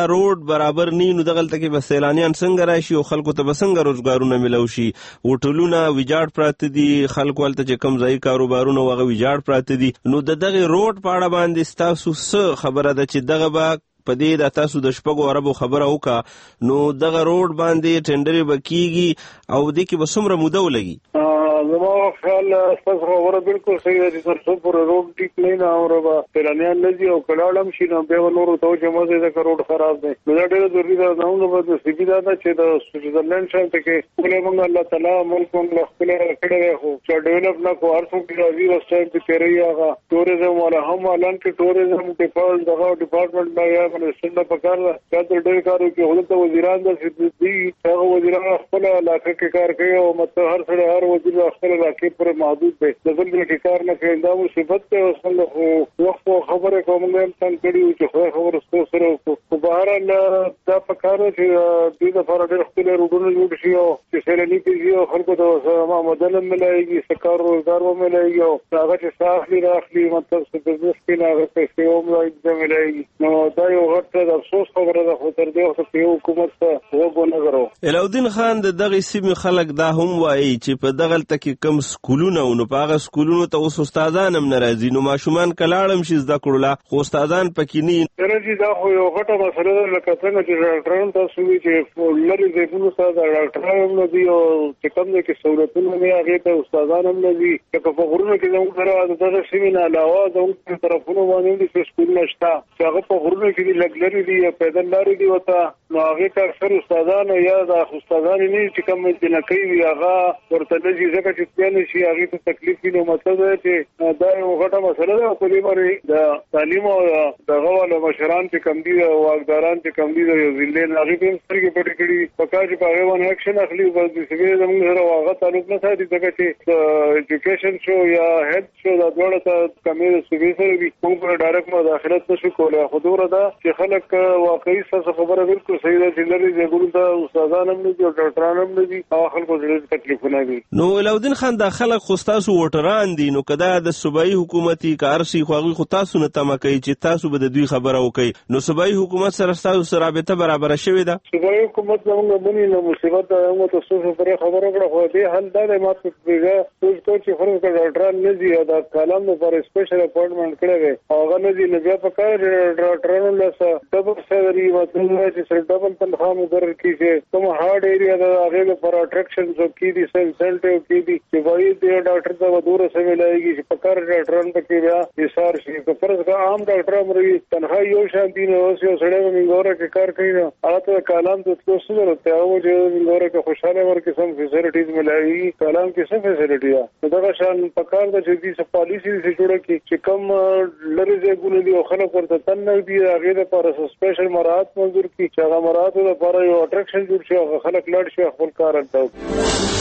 روډ برابر نه نو دغلته کې به سیلانیان څنګه راشي او خلکو ته به څنګه روزګارونه ملو شي. هوټلونه ویجاړ پراته دي، خلکو هلته چې کوم ځایي کاروبارونه هغه ویجاړ پراته دي. نو د دغه روډ په اړه باندې ستاسو څه خبره ده چې دغه به په دې د تاسو د شپږو عربو خبره وکړه نو دغه روډ باندې ټینډرې به کیږي او دې کې به څومره موده ولګي؟ زما خیال ستاسو خبره بالکل صحیح ده چې تر څو پورې روډ ټیک نه نه اوربه سیلانیان نه ځي او کلاړم شي نو بیا نور ته چې مزه ده روډ خراب دی. نو دا ډېر ضروري ده نو به سپیډ ده چې د سویټزرلند شان ته کې ټول موږ الله تعالی ملک موږ خپل کړه خو چې ډیولپ نه کو ارڅو کې راځي واستای ته کوي هغه ټوریزم ولا هم اعلان کې ټوریزم ډیپارټمنټ دغه ډیپارټمنټ دا یا منسټر په کار ده چې ډېر کارو کې هغه وزیران د دي هغه وزیران خپل علاقې کې کار کوي او مته هر سره هر وزیر خپل علاقې پر محدود دی د بل کې کار نه کوي. دا مصیبت ته وصل وخت خبره کوم نه تم کړي چې خبره ستاسو سره په بهر نه دا په کار چې د دې لپاره ډېر خپل روډونه جوړ شي او چې سیلاني کې خلکو ته ما مدل ملایږي سکار روزګار و ملایږي او هغه چې ساخلي راخلي مطلب څه بزنس کې نه هغه پیسې هم ملایږي. نو دا یو غټ د افسوس خبره ده خو تر دې وخت په حکومت ته وګورو نه غواړو. علاءالدین خان د دغه سیمې خلک دا هم وایي چې په دغه کې کم سکولونه نو په هغه سکولونو ته اوس استادان هم ناراضي نو ماشومان کلاړم شي زده کړو لا خو استادان پکې نه درځي. دا خو یو غټه مسله ده لکه څنګه چې ډاکټران تاسو وی چې لری زیبونو سره ډاکټران هم نه دي او چې کوم کې سہولتونه نه هغه ته استادان هم نه دي. لکه په غرونو کې زموږ سره دغه سیمه نه علاوه زموږ طرفونو باندې د سکولونه شته چې هغه په غرونو کې لګلري دي یا پیدل لاري دي وته نو هغه ته اکثر استادان یا د استادان نه چې کوم چې نه کوي هغه ورته لږی ځکه چې پیانې شي هغه ته تکلیف نه مطلب دی چې دا یو غټه مسله ده. په دې باندې د تعلیم او دغه ول مشران چې کم دي او واقداران چې کم دي یو ځلې هغه په سترګې پټې کړي په کار چې په هغه باندې اکشن اخلي او د سوي زموږ سره هغه تعلق نه ساتي ځکه چې ایجوکیشن شو یا هیلث شو دا ډول ته کمې سوي سره وي موږ په ډایرکټ مداخلت نشو کولای. خو دا چې خلک واقعي څه خبره بالکل صحیح ده چې لري زګورو ته استادان هم نه دي او ډاکټران هم نه دي او خلکو ډېر تکلیفونه دي. نو علاءالدین خان دا خلک خو تاسو ووټران دي نو کدا د صوبایي حکومتي کارسي خو هغه خو تاسو نه تمه کوي چې تاسو به د دوی خبره وکړي نو صوبایي حکومت سره تاسو سره رابطه برابر شوې ده؟ صوبایي حکومت موږ باندې نو مصیبت ده موږ تاسو سره خبره کړو خو دې حل دا ما ته پیګه څه چې فرض کړه ډاکټران نه دي دا کالم پر سپیشل اپاینټمنټ کړی هغه نه دي نه بیا په کار ډاکټرانو له ډبل سیلري مطلب چې سر ډبل تنخواه مقرر کړي چې کوم هارډ ایریا دا هغه لپاره اټریکشن څو کې دي سنسټیو کې دي چې وایي د ډاکټر ته ودور سره ملایږي چې په کار ډاکټران پکې بیا ایثار شي که فرض کا عام ډاکټر امري تنخواه یو شانتي نه اوس یو سړی منګوره کې کار کوي نو هغه ته کالم ته څه ضرورت دی هغه چې منګوره کې خوشاله ورکې سم فیسیلیټیز ملایي کالم کې څه فیسیلیټي ده دغه شان په کار د چې دې پالیسی دې جوړه کی چې کم لری ځګونه دي او خلک ورته تن نه دي هغه لپاره سپیشل مراحت منظور کی چې هغه مراحت لپاره یو اټریکشن جوړ شي او خلک لړ شي خپل کار کوي.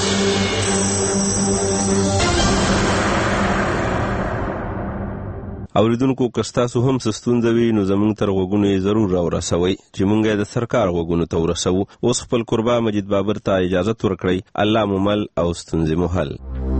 اوریدونکو کستاسو هم ستوندوي نو زمونږ تر غوګونو ضرور راورسوي چې مونږه د سرکار غوګونو ته ورسو. اوس خپل قربا مجید بابر ته اجازه ورکړئ. الله ممل او ستونزې محل.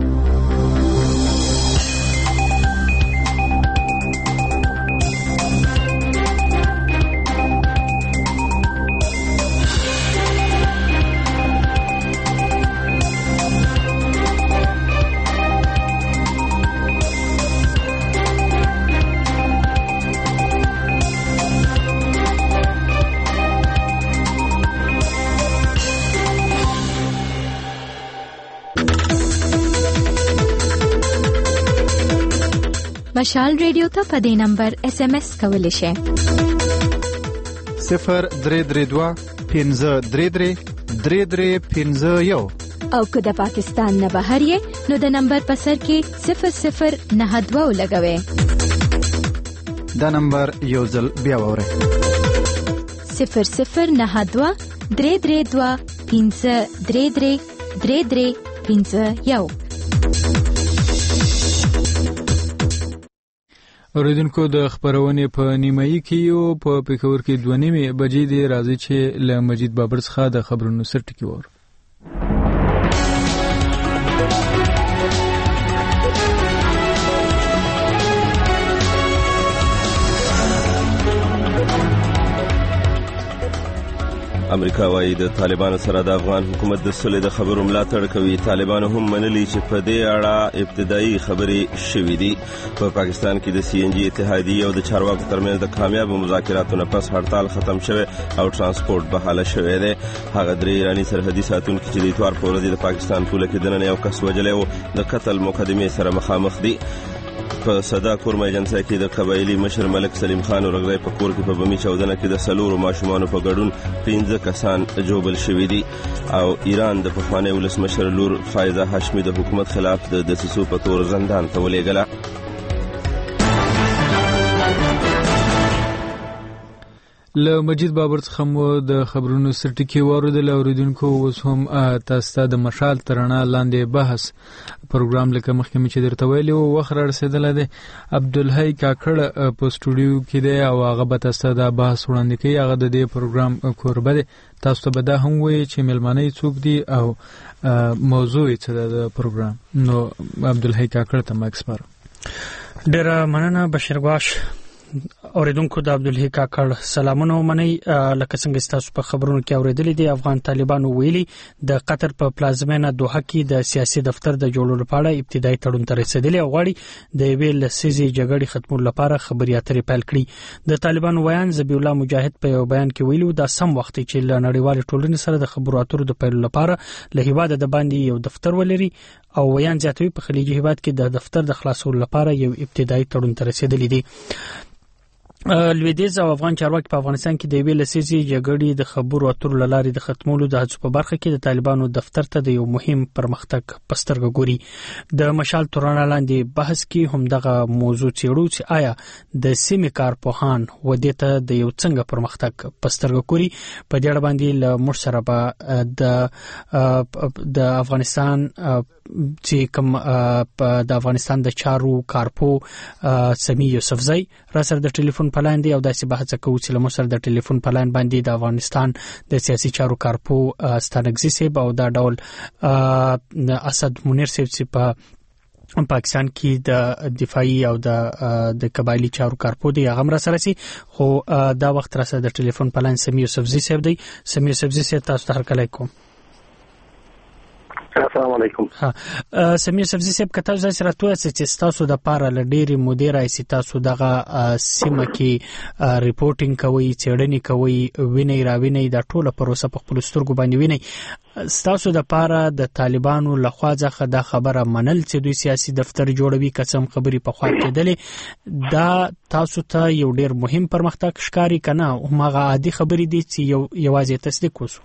مشال ریډیو ته په دې نمبر SMS کولی شئ 0332 533 3351 او که د پاکستان نه بهر یې نو د نمبر په سر کې 0092 لګوئ. دا نمبر یو ځل بیا واورئ 0092 332 533 3351. اوریدونکو د خبرونې په نیمایي کې یو په پېښور کې 2:30 بجې دی راځي چې له مجید بابر څخه د خبرونو سر ټکی وور. امریکا وايي د طالبانو سره د افغان حکومت د صلح د خبرو ملاتړ کوي. طالبانو هم منلي چې په دې اړه ابتدایي خبرې شوې دي. په پاکستان کې د CNG اتحادیې او د چارواکو ترمنځ د کامیابو مذاکراتو نه پس هړتال ختم شوی او ترانسپورت بحاله شوی دی. هغه درې ایراني سرحدي ساتونکي چې د اتوار په ورځ د پاکستان پوله کې دننه یو کس وژلی و د قتل مقدمې سره مخامخ دي. په صدا کورمه ایجنسۍ کې د قبایلي مشر ملک سلیم خان اورغزی په کور کې په بمي چاودنه کې د 4 ماشومانو په ګډون 15 کسان جوبل شوي دي او ایران د پخوانی ولسمشر لور فایزه هاشمي د حکومت خلاف د دسیسو په تور زندان ته ولېږله. له مجید بابر څخه مو د خبرونو سرټکی واردل. اوریدونکو اوس هم تاسو ته د مشال ترانه لاندې بحث پروګرام لکه مخکې چې درته ویلي وو وخت رسیدلی دی. عبدالحی کاکړ په سټوډیو کې دی او هغه به تاسو ته د بحث وړاندې کوي. هغه د دې پروګرام کوربه دی. تاسو ته به دا هم وایي چې مېلمانه یې څوک دي او موضوع یې څه ده د پروګرام. نو عبدالحی کاکړ ته مایک سپارم. ډېره مننه بشیر ګواش. اوریدونکو د عبدالحی کاکړ سلامونه ومنئ. لکه څنګه تاسو په خبرونو کې اوریدلي دي افغان طالبانو ویلي د قطر په پلازمینه دوحه کې د سیاسي دفتر د جوړولو لپاره ابتدایي تړون ته رسیدلی او غواړي د یوې لسیزې جګړې ختمولو لپاره خبرې اترې پیل کړي. د طالبانو ویان ذبیح الله مجاهد په یو بیان کې ویلي دا سم وخت چې له نړیوال ټولنې سره د خبرو اترو د پیل لپاره له هیواده د باندې یو دفتر ولري او ویان زیاتوي په خلیجي هیواد کې د دفتر د خلاصولو لپاره یو ابتدایي تړون ته رسیدلی دي. لویدیځ او افغان چارواکي په افغانستان کې د یوې لسیزې جګړې د خبرو اترو له لارې د ختمولو د هڅو په برخه کې د طالبانو دفتر ته د یو مهم پرمختګ په سترګه ګوري. د مشال ترانه لاندې بحث کې هم دغه موضوع څېړو چې آیا د سیمې کارپوهان ودې ته د یو څنګه پرمختګ په سترګه ګوري. په دې اړه باندې له موږ سره به د افغانستان چې کوم د افغانستان د چارو کارپو سمی یوسفزی را سره د ټلیفون په لاین دی او داسې بحث کوو چې له موږ سره د ټلیفون په لاین باندې د افغانستان د سیاسي چارو کارپو ستانکزي صاحب او دا ډول اسد منیر صاحب چې په پاکستان کې د دفاعي او د قبایلی چارو کارپو دی هغه را سره سي. خو دا وخت را سره د ټلیفون په لاین سمی یوسفزی صاحب دی. سمی یوسفزی صاحب تاسو ته هرکلی کوم. السلام علیکم. سمیر سبزی صاحب کته ځای راتوي چې تاسو د پاره لډيري مدیر ایسي تاسو دغه سیمه کې ریپورټینګ کوي چېړنی کوي ویني راویني د ټوله پروسه په خپل سترګو باندې ویني. تاسو د پاره د طالبانو لخوا ځخه د خبره منل چې دوی سیاسي دفتر جوړوي قسم خبري په خوا کېدلې دا تاسو ته یو ډیر مهم پرمختګ ښکاری کنه همغه عادي خبري دي چې یوازې تصدیق وسو.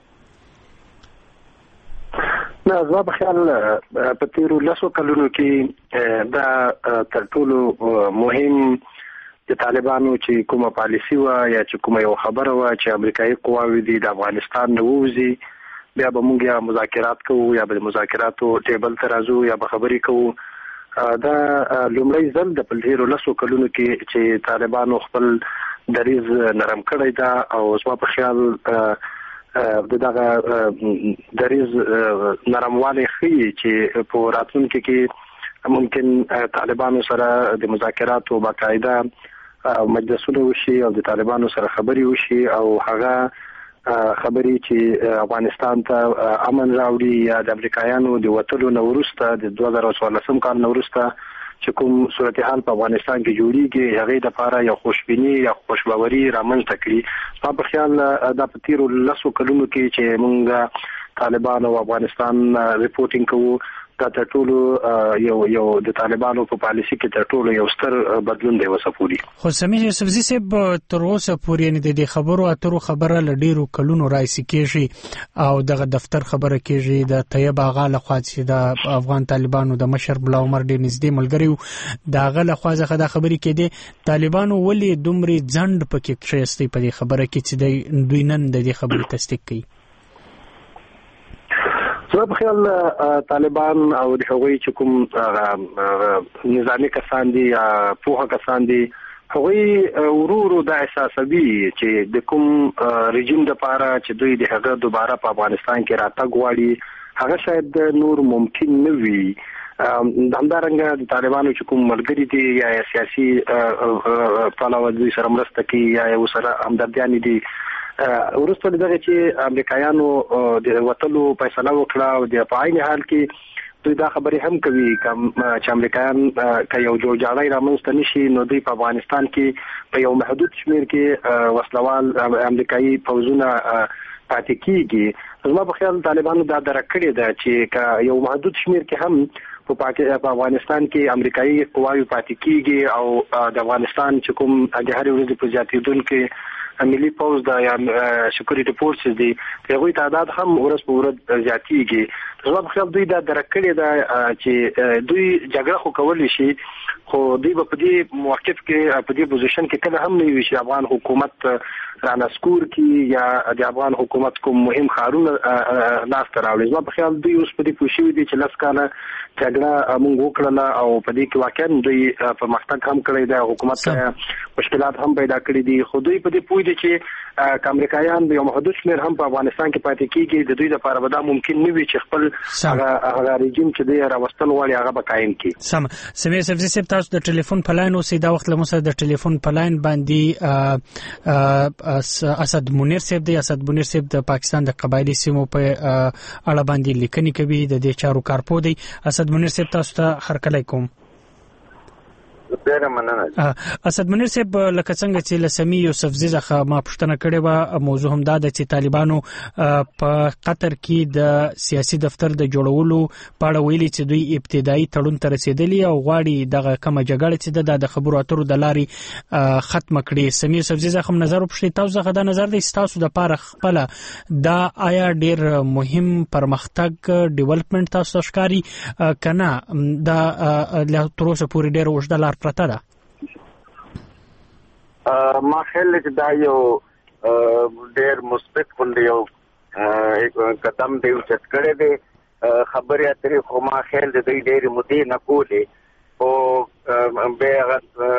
نه زما په خیال په تیرو 10 کلونو کې دا تر ټولو مهم د طالبانو چې کومه پالیسی و یا چې کومه یو خبره و چې امریکایي قواوې دي د افغانستان نه ووزي بیا به موږ یا مذاکرات کوو یا به مذاکراتو ټیبل ته راځو یا به خبرې کوو. دا لومړی ځل د په تیرو 10 کلونو کې چې طالبانو خپل دریز نرم کړی دا او زما په خیال دغه دریز نرموالی خي چې په راتلونکي کې ممکن طالبانو سره د مذاکراتو باقاعده مجلسونه وشي او د طالبانو سره خبري وشي او هغه خبري چې افغانستان ته امن راوړي یا د امریکایانو د وټلو نورسته د 2014 کال نورسته چې کوم صورتحال په افغانستان کې جوړیږي هغه د لپاره یو خوشبینی یا خوشباوري رامنځته کړي. په خیال دا په تیرو 10 کلونو کې چې موږ طالبان او افغانستان ریپورټینګ کوو دا تر ټولو یو د طالبانو په پالیسي کې تر ټولو یو ستر بدلون دی وسپوري. خو سمیر یوسفزی صاحب تر اوسه پورې نه د خبرو اترو خبره لډیرو کلونو راځي کېږي او دغه دفتر خبره کېږي د طیب اغا لخوا چې د افغان طالبانو د مشر بلا عمر ډیر نږدې ملګری دا غل خوا ځخه د خبرې کېده طالبانو ولې دومره ځند پکې کښېستي په دې خبره کې چې دوی نن د دې خبرې تصدیق کوي. زه په خیال طالبان او د هغوی چې کوم نظامی کسان دي یا پوهه کسان دي هغوی ورورو د احساسوي چې د کوم رژیم د پاره چې دوی د هغه دوباره په افغانستان کې راتګ غواړي هغه شاید نور ممکن نه وي. همدارنګه د طالبانو چې کوم ملګری دي یا سیاسي پلاوی دوی سره مرسته کوي یا یو سره همدردیان دي ورسته دغه چې امریکایانو د وټلو فیصله وکړه او د پاین حال کې دوی دا خبرې هم کوي چې امریکایان که یو جوړجاړی رامنځته نشي نو دوی په افغانستان کې په یو محدود شمیر کې وسلوال امریکایي فوجونه پاتې کیږي. زما په خیال طالبانو دا درک کړی ده چې که یو محدود شمیر کې هم په افغانستان کې امریکایي قواوی پاتې کیږي او د افغانستان چې کوم د هر ورځې په زیاتېدونکو ملي فوج د یا سکیورټي فورسز دي هغوی تعداد هم ورځ په ورځ زیاتېږي. زما په خیال دوی دا درک کړی ده چې دوی جګړه خو کولی شي خو دوی په دې موقف کې په دې پوزیشن کې کله هم نه وي چې افغان حکومت رانسکور کی یا د افغان حکومت کوم مهم خارونه لاس ته راوړي. زما په خیال دوی اوس په دې پوښیږي دي چې لسکانه جګړه موږ وکړله او په دې کې واقعا دوی پرمختګ هم کړی دی حکومت مشکلات هم پیدا کړی دي خو دوی په دې پوه دي چې امریکایان یو محدود شمیر هم په افغانستان کې پاتې کیږي د دوی لپاره به دا ممکن نه وي چې خپل هغه رژیم چې دی راوستل غواړي هغه به قایم کړي. سم سمیر سبزی صاحب تاسو د ټلیفون په لاین اوسئ دا وخت له موږ سره د ټلیفون په لاین باندې اسد منیر صاحب دی. اسد منیر صاحب د پاکستان د قبایلی سیمو په اړه باندې لیکنې کوي د دې چارو کارپو دی. اسد منیر صاحب تاسو ته هرکلی کوم. اسد منیر صاحب لکه څنګه چې لسمی یوسفزی څخه ما پوښتنه کړې و موضوع هم دا ده چې طالبانو په قطر کې د سیاسي دفتر د جوړولو په اړه ویلي چې دوی ابتدایي تړون ته رسیدلی او غواړي دغه کومه جګړه چې د خبرو اترو د لارې ختم کړي. سمی یوسفزی څخه نظر وپوښتې تاسو څخه دا نظر دی تاسو د پاره خپل دا آیا ډیر مهم پرمختګ ډیولپمنٹ تاسو ښکاری کنه دا له تر اوسه پورې ډیر اوږده لار پرته ده؟ ما خیال چې دا یو ډېر مثبت غونډه یو قدم دی چې کړی دی. خبرې اترې خو ما خیال د دوی ډېرې مودې نه کولې او بیا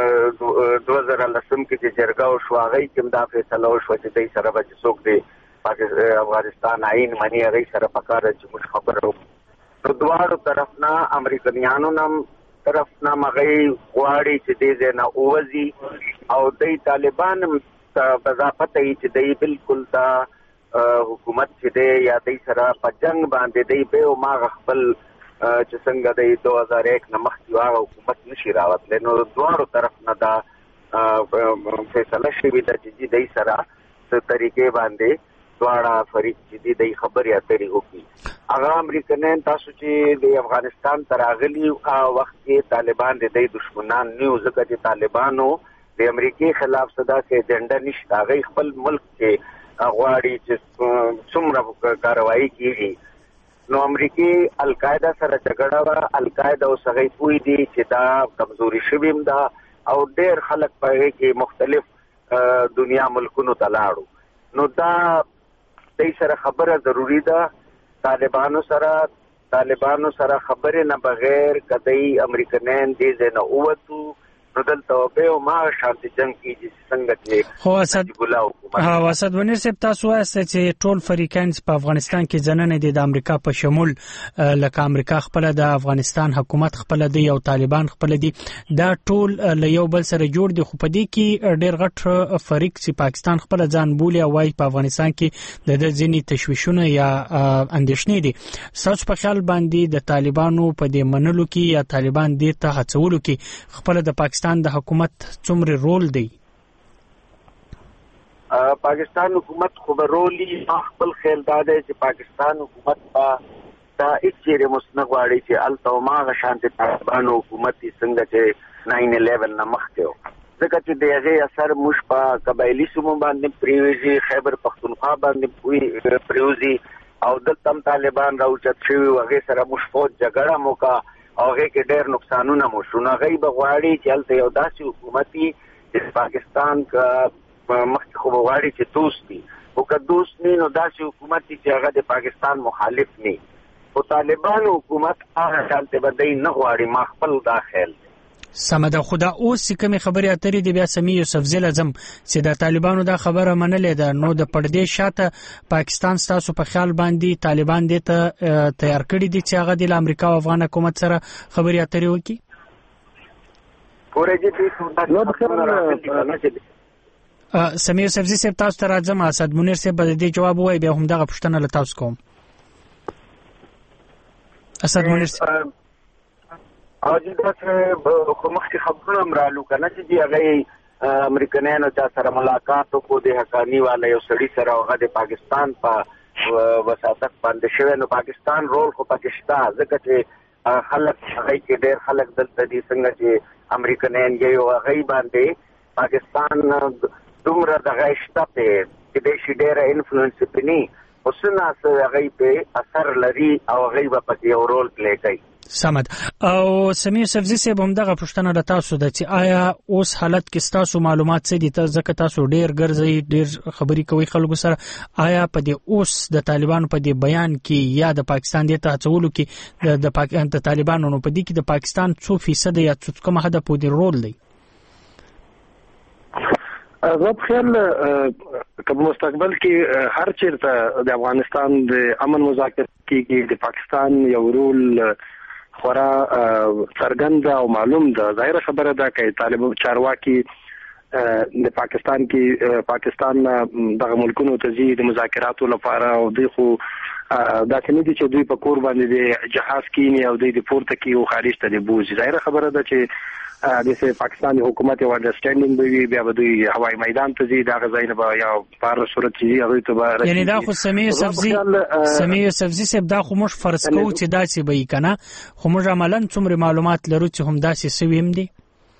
2010 کې چې جرګه وشوه هغې کې هم دا فیصله وشوه چې دوی سره به چې څوک دی افغانستان آئین مني هغې سره پکار ده چې موږ خبره وکړو. نو دواړو طرف نه امریکایانو نه طرف نه مغی غواړي چې دې ځای نه ووځي او دوی طالبان بضافته یې چې دوی بالکل دا حکومت چې دی یا دوی سره په جنګ باندې دوی به هماغه خپل چې څنګه دی 2001 نه مخکې هغه حکومت نشي راوتلی. نو دواړو طرف نه دا فیصله شوې ده چې دوی سره څه طریقې باندې دواړه فریق چې دی دوی خبرې اترې وکړي. هغه امریکایان تاسو چې د افغانستان ته راغلي وخت کې طالبان د دوی دشمنان نه وو ځکه چې طالبانو د امریکای خلاف څه داسې ایجنډا نشته. هغوی خپل ملک کې غواړي چې څومره کاروایي کېږي. نو امریکای القاعده سره جګړه وه. القاعده اوس هغوی پوه دي چې دا کمزوري شوې هم ده او ډېر خلک په هغې کې مختلف دنیا ملکونو ته لاړو. نو دا دوی سره خبره ضروري ده. طالبانو سره خبرې نه بغیر کدی امریکایان دې ځای نه ووتو نو دلته به ما شانتي جنگ کیږي څنګه چې خو اسد منیر صاحب تاسو وایئ چې ټول فریقان په افغانستان کې ځننه دي د امریکا په شمول لکه امریکا خپل د افغانستان حکومت خپل دی او طالبان خپل دي دا ټول له یو بل سره جوړ دي خو په دې کې ډېر غټ فریق چې پاکستان خپل ځان بولي او وايي په افغانستان کې د ځینې تشویشونه یا اندېښنې دي. تاسو په خیال باندې د طالبانو په دې منلو کې یا طالبان دې ته هڅولو کې خپل د پاکستان د حکومت څومره رول دی؟ پاکستان حکومت خو به رول خپل خیال دا دی چې پاکستان حکومت دا هیڅ چیرې مسنه غواړي چې هلته هماغه شانتې طالبانو حکومت څنګه چې 9/11 نه مخکې و ځکه چې د هغې اثر موږ په قبایلي سیمو باندې پرېوځي خیبر پښتونخوا باندې پرېوځي او دلته هم طالبان راوچت شوي و هغې سره موږ فوج جګړه مو کا او هغې کې ډېر نقصانونه مو شو. نو هغوی به غواړي چې هلته یو داسې حکومت وي چې پاکستان مخکې خو به غواړي چې دوست وي خو که دوست نه نو داسې حکومت وي چې هغه د پاکستان مخالف نه خو طالبانو حکومت هغه شانتې به دی نه غواړي. ما خپل دا خیال دی. سمه ده. خو دا اوس چې کومې خبرې اترې دي بیا سمی یوسفزي لازم چې د طالبانو دا خبره منلې ده نو د پردې شاته پاکستان ستاسو په خیال باندې طالبان دې ته تیار کړي دي چې هغه د امریکا او افغان حکومت سره خبرې اترې وکړي؟ سمیر سبزی صاحب تاسو ته راځم. اسد منیر صاحب به دې جواب وایي، بیا هم دغه پوښتنه له تاسو کوم. اسد منیر صاحب دا خو مخکې خبرونه هم رالو که نه چې دي هغه امریکنیانو چا سره ملاقات وکړو د حقاني والا یو سړي سره، هغه د پاکستان په وساطت باندې شوی. نو پاکستان رول خو پکې شته، ځکه چې خلک هغه کې ډېر خلک دلته دي څنګه چې امریکنیان یې او هغه باندې پاکستان دومره دغه شته پې کېدای شي ډېره انفلوئنس پې نه خو څه نه څه هغه پې اثر لري او هغه به پکې یو رول پلی کوي. سمد. او سمیر سبزی صاحب هم دغه پوښتنه له تاسو ده چې آیا اوس حالت کې ستاسو معلومات څه دي؟ ځکه تاسو ډېر ګرځئ، ډېر خبرې کوئ خلکو سره. آیا په دې اوس د طالبانو په دې بیان کې یا د پاکستان دې ته هڅولو کې د طالبانو نو په دې کې د پاکستان څو فیصد یا څه کومه حده پورې رول دی؟ زه په خیال که په مستقبل کې هر چیرته د افغانستان د امن مذاکرات کېږي د پاکستان یو رول خورا څرګند او معلوم ده. ظاهره خبره ده که طالب چارواکي د پاکستان دغه ملکونو ته ځي د مذاکراتو لپاره او دوی خو داسې نه دي چې دوی په کور باندې د جهاز کینی او دوی د پورته کې او خارج ته د بوزي. ظاهره خبره ده چې د پاکستان حکومت یو انډرسټینډینګ به بیا به دوی هوایي میدان ته ځي، دغه ځای نه به یا په صورت چې هغه ته به یعنی دا خو سمیر سبزی صاحب دا خو موږ فرض کوو چې داسې به وي که نه، خو موږ عملاً څومره معلومات لرو چې هم داسې سوي هم دي؟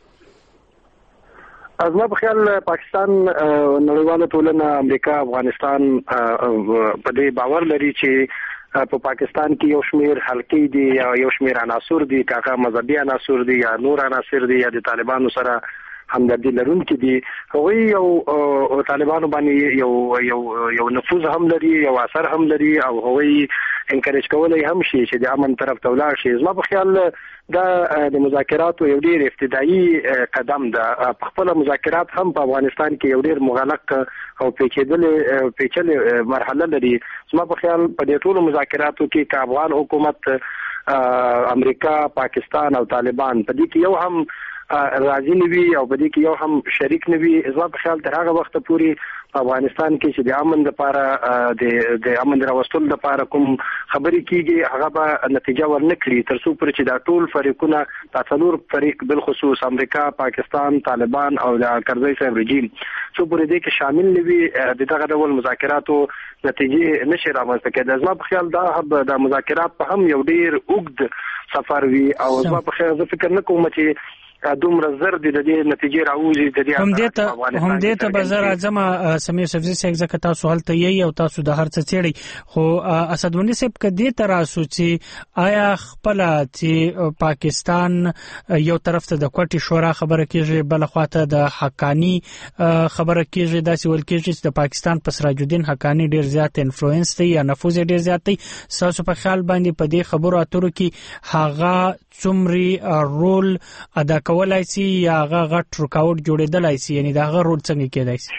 زما په خیال پاکستان نړیواله ټولنه امریکا افغانستان په دې باور لري چې په پاکستان کې یو شمیر حلقې دي یا یو شمیر عناصر دي، کاغه مذهبي عناصر دي یا نور عناصر دي یا د طالبانو سره همدردي لرونکي دي. هغوی یو طالبانو باندې یو نفوذ هم لري، یو اثر هم لري او هغوی انکریج کولای هم شي چې د امن طرف ته ولاړ شي. زما په خیال دا د مذاکراتو یو ډیر ابتدایي قدم ده. په خپل مذاکرات هم په افغانستان کې یو ډیر مغلق او پیچلې مرحله لري. زما په خیال په دې ټولو مذاکراتو کې که افغان حکومت، امریکا، پاکستان او طالبان په دې کې یو هم راضي نه وي او په دې کې یو هم شریک نه وي، زما په خیال تر هغه وخته پورې افغانستان کې چې د امن لپاره د امن راوستلو لپاره کوم خبرې کیږي هغه به نتیجه ورنکړي تر څو پورې چې دا ټول فریقونه دا څلور فریق بالخصوص امریکا، پاکستان، طالبان او د کرزي صاحب رژیم څو پورې دې کې شامل نه وي دغه ډول مذاکراتو نتیجه نشي رامنځته کېدای. زما په خیال دا د مذاکرات په هم یو ډیر اوږد سفر وي او زما په خیال زه فکر نه کوم چې دومره زر د دې نتیجې راوځي. د دې هم دې ته به زه راځم سمیر سبزي صاحب، ځکه تاسو هلته یې او تاسو د هر څه څېړئ. خو اسدمني صاحب که دې ته راسو چې آیا خپله چې پاکستان یو طرف ته د کوټې شورا خبره کېږي، بله خواته د حقاني خبره کېږي، داسې ویل کېږي چې د پاکستان په سراج الدین حقاني ډېر زیات انفلوئنس دی یا نفوذ یې ډېر زیات دی، ستاسو په خیال باندې په دې خبرو اترو کې هغه څومره رول ادا کولای شي یا هغه غټ رکاوټ جوړېدلای شي؟ یعنی دا هغه رول څنګه کېدای شي؟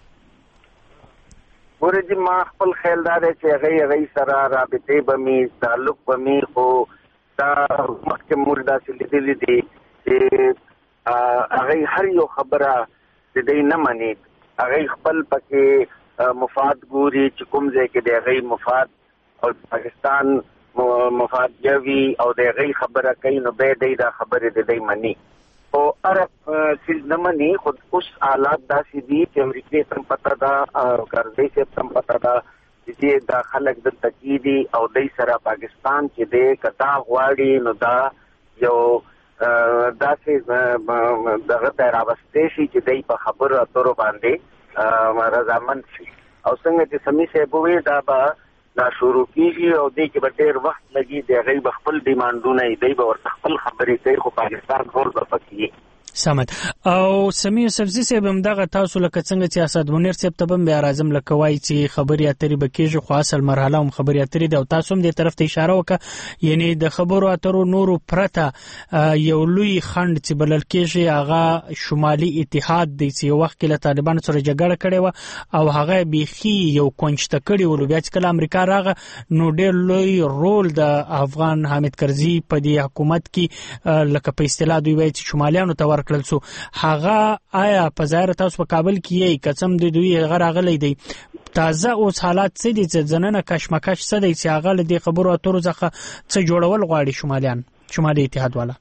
ورته ما خپل خیال دا دی چې هغه سره رابطې به می تعلق به می خو دا مخکې موږ داسې لیدلې دي چې هغه هر یو خبره د دې نه مني، هغه خپل پکې مفاد ګوري چې کوم ځای کې د هغه مفاد او پاکستان مفاد یوي او د هغه خبره کوي نو به دا خبره د دې مني او عرب سیز نه مني. خود اوس حالات داسې دي چې امریکای ته پته ده او کرزي ته پته ده چې دا خلک د تقیدي او د سره پاکستان چې د کتا غواړي نو دا یو داسې دغه ته راوستي شي چې د په خبرو اترو باندې رضامند شي او څنګه چې سمي صاحب وی دا شروع کیږي او دې کې به ډېر وخت لګي، د هغې به خپل ډیمانډونه یې دی به ورته خپل خبرې کوي خو پاکستان رول به پکې سمد. او سمیر سبزي صاحب هم دغه تاسو لکه څنګه چې اسد منیر صاحب ته هم بیا راځم لکه وایي چې خبرې اترې به کېږي خو اصل مرحله هم خبرې اترې ده او تاسو هم دې طرف ته اشاره وکړه، یعنی د خبرو اترو نورو پرته یو لوی خنډ چې بلل کېږي هغه شمالي اتحاد دی چې یو وخت کې له طالبانو سره جګړه کړې وه او هغه بیخي یو کونچته کړي ول. بیا چې کله امریکا راغه نو ډېر لوی رول د افغان حامد کرزي په دې حکومت کې لکه په اصطلاح دوی وایي چې شمالیانو ته ورکړل سو هغه آیا په ظاهر تاسو په کابل کې یې قسم د دوی غراغلی دی تازه اوس حالات څه دي چې ځننه کشمکش څه دی چې هغه د خبرو اترو ځخه څه جوړول غواړي شمالي اتحاد والا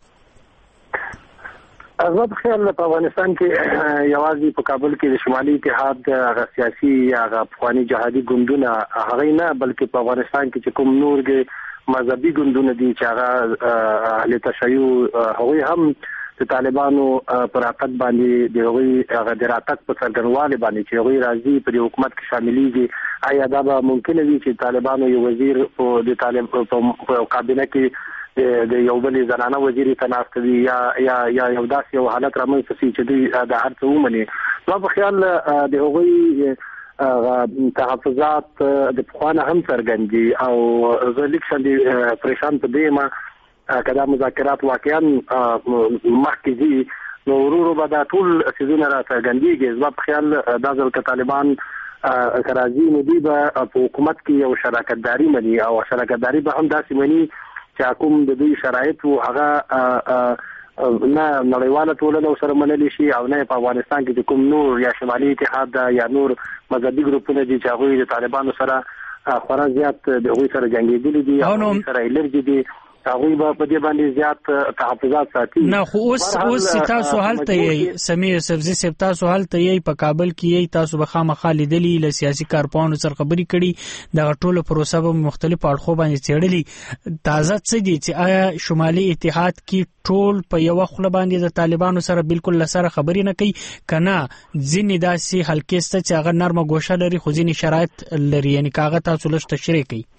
زما په خیال په افغانستان کې یوازې په کابل کې د شمالي اتحاد هغه سیاسي هغه افغاني جهادي ګوندونه هغه نه بلکې په افغانستان کې کوم نور مذهبي ګوندونه دي چې هغه اهل تشیع هغوی هم د طالبانو پر راتګ باندې د هغوی هغه د راتګ په څرګندوالي باندې چې هغوی راځي په حکومت کې شاملېږي آیا دا به ممکن وي چې طالبانو یو وزیر په د طالب په کابینه کې د یو بل زنانه وزیر تناستوي یا یو داسې یو حالت رامنځته شي چې دوی د هر څه ومني نو په خیال د هغوی تحفظات د پخوانه هم څرګندي او زه لیک شاندې پریشان په دې ما کدا مذاکرات واقعا مخکې دي نو ورو به دا ټول سيزونه را څرګنديږي زما په خیال دا ځل ک طالبان کرازي ندی په حکومت کې یو شراکت داري مني او شراکت داري به هم داسې مني چې کوم د دوی شرایط او هغه نه نړیواله ټولنه سره منلي شي او نه په افغانستان کې کوم نور یا شمالي اتحاد یا نور مذهبي ګروپونه دي چې هغه د طالبانو سره خورا زیات د هغوی سره جنگیدلي دي او سره الرجی دي هغوی به په دې باندې زیات تحفظات ساتي نه خو اوس تاسو هلته یې سمیر سبزی سپ تاسو هلته یې په کابل کې یې تاسو به خامخا لیدلي له سیاسي کارپوهانو سره خبرې کړي د ټولو پروسه په مختلفو اړخو باندې څېړلي تازه څه دي چې آیا شمالي اتحاد کې ټول په یو خله باندې د طالبانو سره بالکل لسره خبرې نه کوي کنه ځینې داسې حلقې شته چې هغه نرمه ګوشه لري خو ځینې شرایط لري یعنی کاغه تاسو لږ تشریح کوي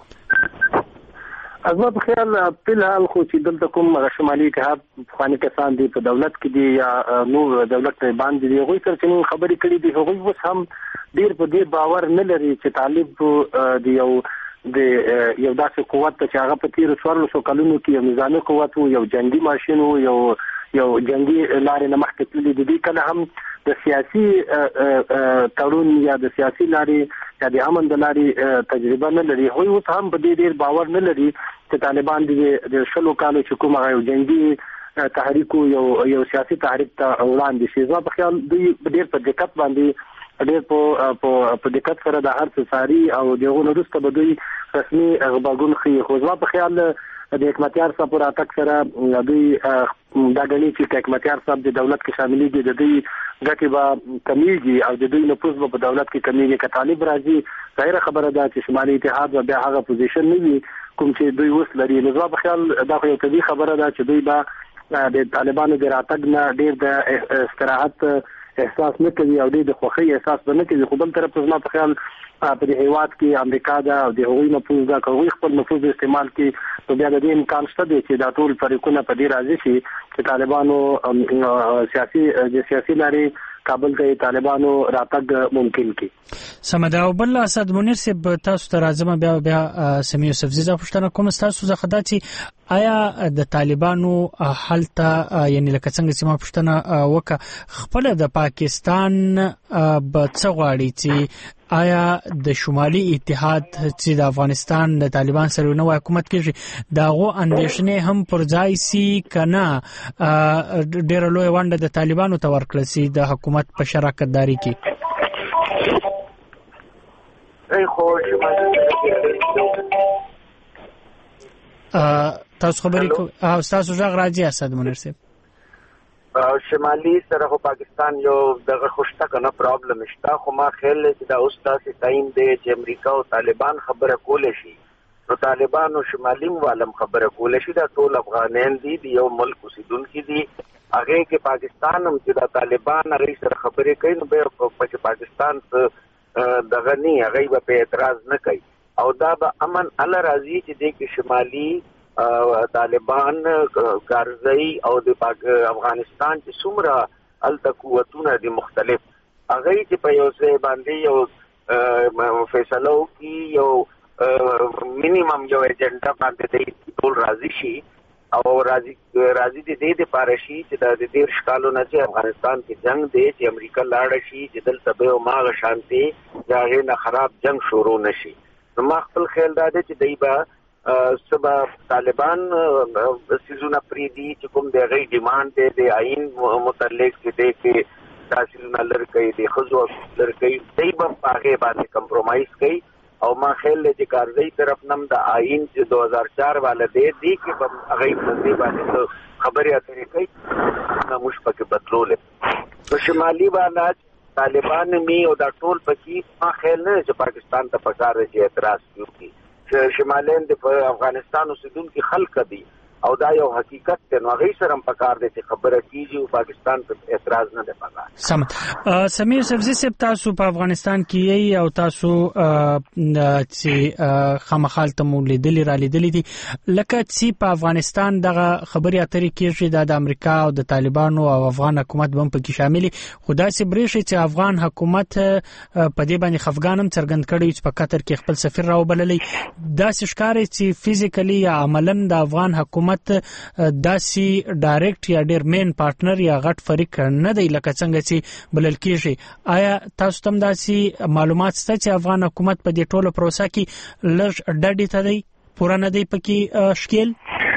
زما په خیال په حال خو چې دلته کوم شمالي اتحاد افغاني کسان دي په دولت کې دي یا نور دولت باندې دي هغوی سره چې خبرې کړې دي هغوی اوس هم ډیر په دې باور نه لري چې طالب دی یو داسې قوت چې هغه په تیر 1400 کلونو کې یو نظامي قوت یو جنگي ماشين یو جنگي لارې نه مخکې تللي دي کله هم د سیاسي تړون یا د سیاسي لارې یا د امن د لارې تجربه نه لري هغوی اوس هم په دې ډیر باور نه لري چې طالبان د شلو کالو چې کوم یو جنگي تحریک یو سیاسي تحریک ته وړاندې شي زما په خیال دوی ډیر په دقت باندې ډیر په دقت سره د هر څه ساري او دغه وروسته به دوی رسمي غبرګون خي خو زما په خیال د حکمتیار صاحب پر اتک سره دوی دا غني چې حکمتیار صاحب د دولت کې شاملېږي د دوی ګټې به کمیږي او د دوی نفوذ په دولت کې کمیږي که طالب راځي ظاهر خبره ده چې شمالي اتحاد بیا هغه پوزیشن نه وي کوم چې دوی اوس لري نو زما په خیال دا خو یو طبیعي خبره ده چې دوی به د طالبانو د راتګ نه ډیر د استراحت احساس نه کوي او د خوښۍ احساس نه کوي خو بل طرف زما په خیال په دې هیواد کې امریکا دا او د هغوی نفوذ دا کوي خپل نفوذ استعمال کوي نو بیا د دې امکان شته چې دا ټول فریقونه په دې راځي چې طالبانو سیاسي لارې کابل کې طالبانو راتګ ممکن کی سمدا او بل اسد منیر صاحب تاسو ته راځم بیا سمیر یوسفزی زه پوښتنه کوم تاسو زه خدا چې آیا د طالبانو حالت یعنی لکه څنګه چې ما پوښتنه وکړه خپل د پاکستان په څه غواړي چې آیا د شمالي اتحاد چې د افغانستان د طالبان سره نو حکومت کې داغو اندیشنې هم پر ځای سي کنه ډېر لوی وانډه د طالبانو ته ورکړل سي د حکومت په شراکت داري کې تاسو خبرې کوئ تاسو ځغ راځي اسد منیر صاحب شمالي سره پاکستان یو دغه خوشته کنه پرابلم شته خو ما خیال چې دا اوس تاسو ټایم دی چې امریکا او طالبان خبره کول شي نو طالبان او شمالي موالم خبره کول شي دا ټول افغانان دي یو ملک اوسیدونکو دي هغه کې پاکستان هم چې دا طالبان هغه سره خبرې کوي نو په پاکستان دغه نه هغه په اعتراض نه کوي او دا به امن ال راضي چې د شمالي طالبان ګرځي او د افغانستان چې څومره الته قوتونه دي مختلف هغه چې په یو ځای باندې یو فیصله کوي یو مینیمم یو ایجنډا باندې دی ټول راضي شي او راضي دي د لپاره شي چې د دې ښکالو نه چې افغانستان کې جنگ دی چې امریکا لاړ شي چې دلته به ماغه شانتي ځای نه خراب جنگ شروع نشي نو ما خپل خیال دا دی چې دایبا سبب طالبان سيزونه پریدي چې کوم د غي ډیماند دی آئین متعلق دي کې تحصیل نلر کوي د خزو لر کوي دای په هغه باندې کمپرمایز کوي او ما خیال چې کارځي طرف نم د آئین چې 2004 والا دی کې په هغه باندې خبرې اترې کوي نو مش پکې بدلول په شمالي باندې طالبان می او د ټول پکې ما خیال نه چې پاکستان ته پکار چې اعتراض کوي شمالین د افغانستان اوسیدونکو خلک دي او دا یو حقیقت دی نو هغه سره هم پکار دي چې خبره کیږي او پاکستان ته اعتراض نه دی پکار. سمیر سبزی صاحب تاسو په افغانستان کې او تاسو چې خامخال ته لیدلې دي لکه چې په افغانستان دغه خبرې اترې کیږي د امریکا او د طالبانو او افغان حکومت هم پکې شامل خدا سي برېښي چې افغان حکومت په دې باندې خفګانم څرګند کړی چې په قطر کې خپل سفیر راوبللې دا ښکاري چې فزیکلی یا عملاً د افغان حکومت داسي ډایرکټ یا ډیر مین پارټنر یا غټ فریق نه دی لکه څنګه چې بلل کیږي. آیا تاسو تم داسي معلومات شته چې افغان حکومت په دې ټولو پروسه کې لږ ډډې ته دی پوره نه دی پکې شکیل؟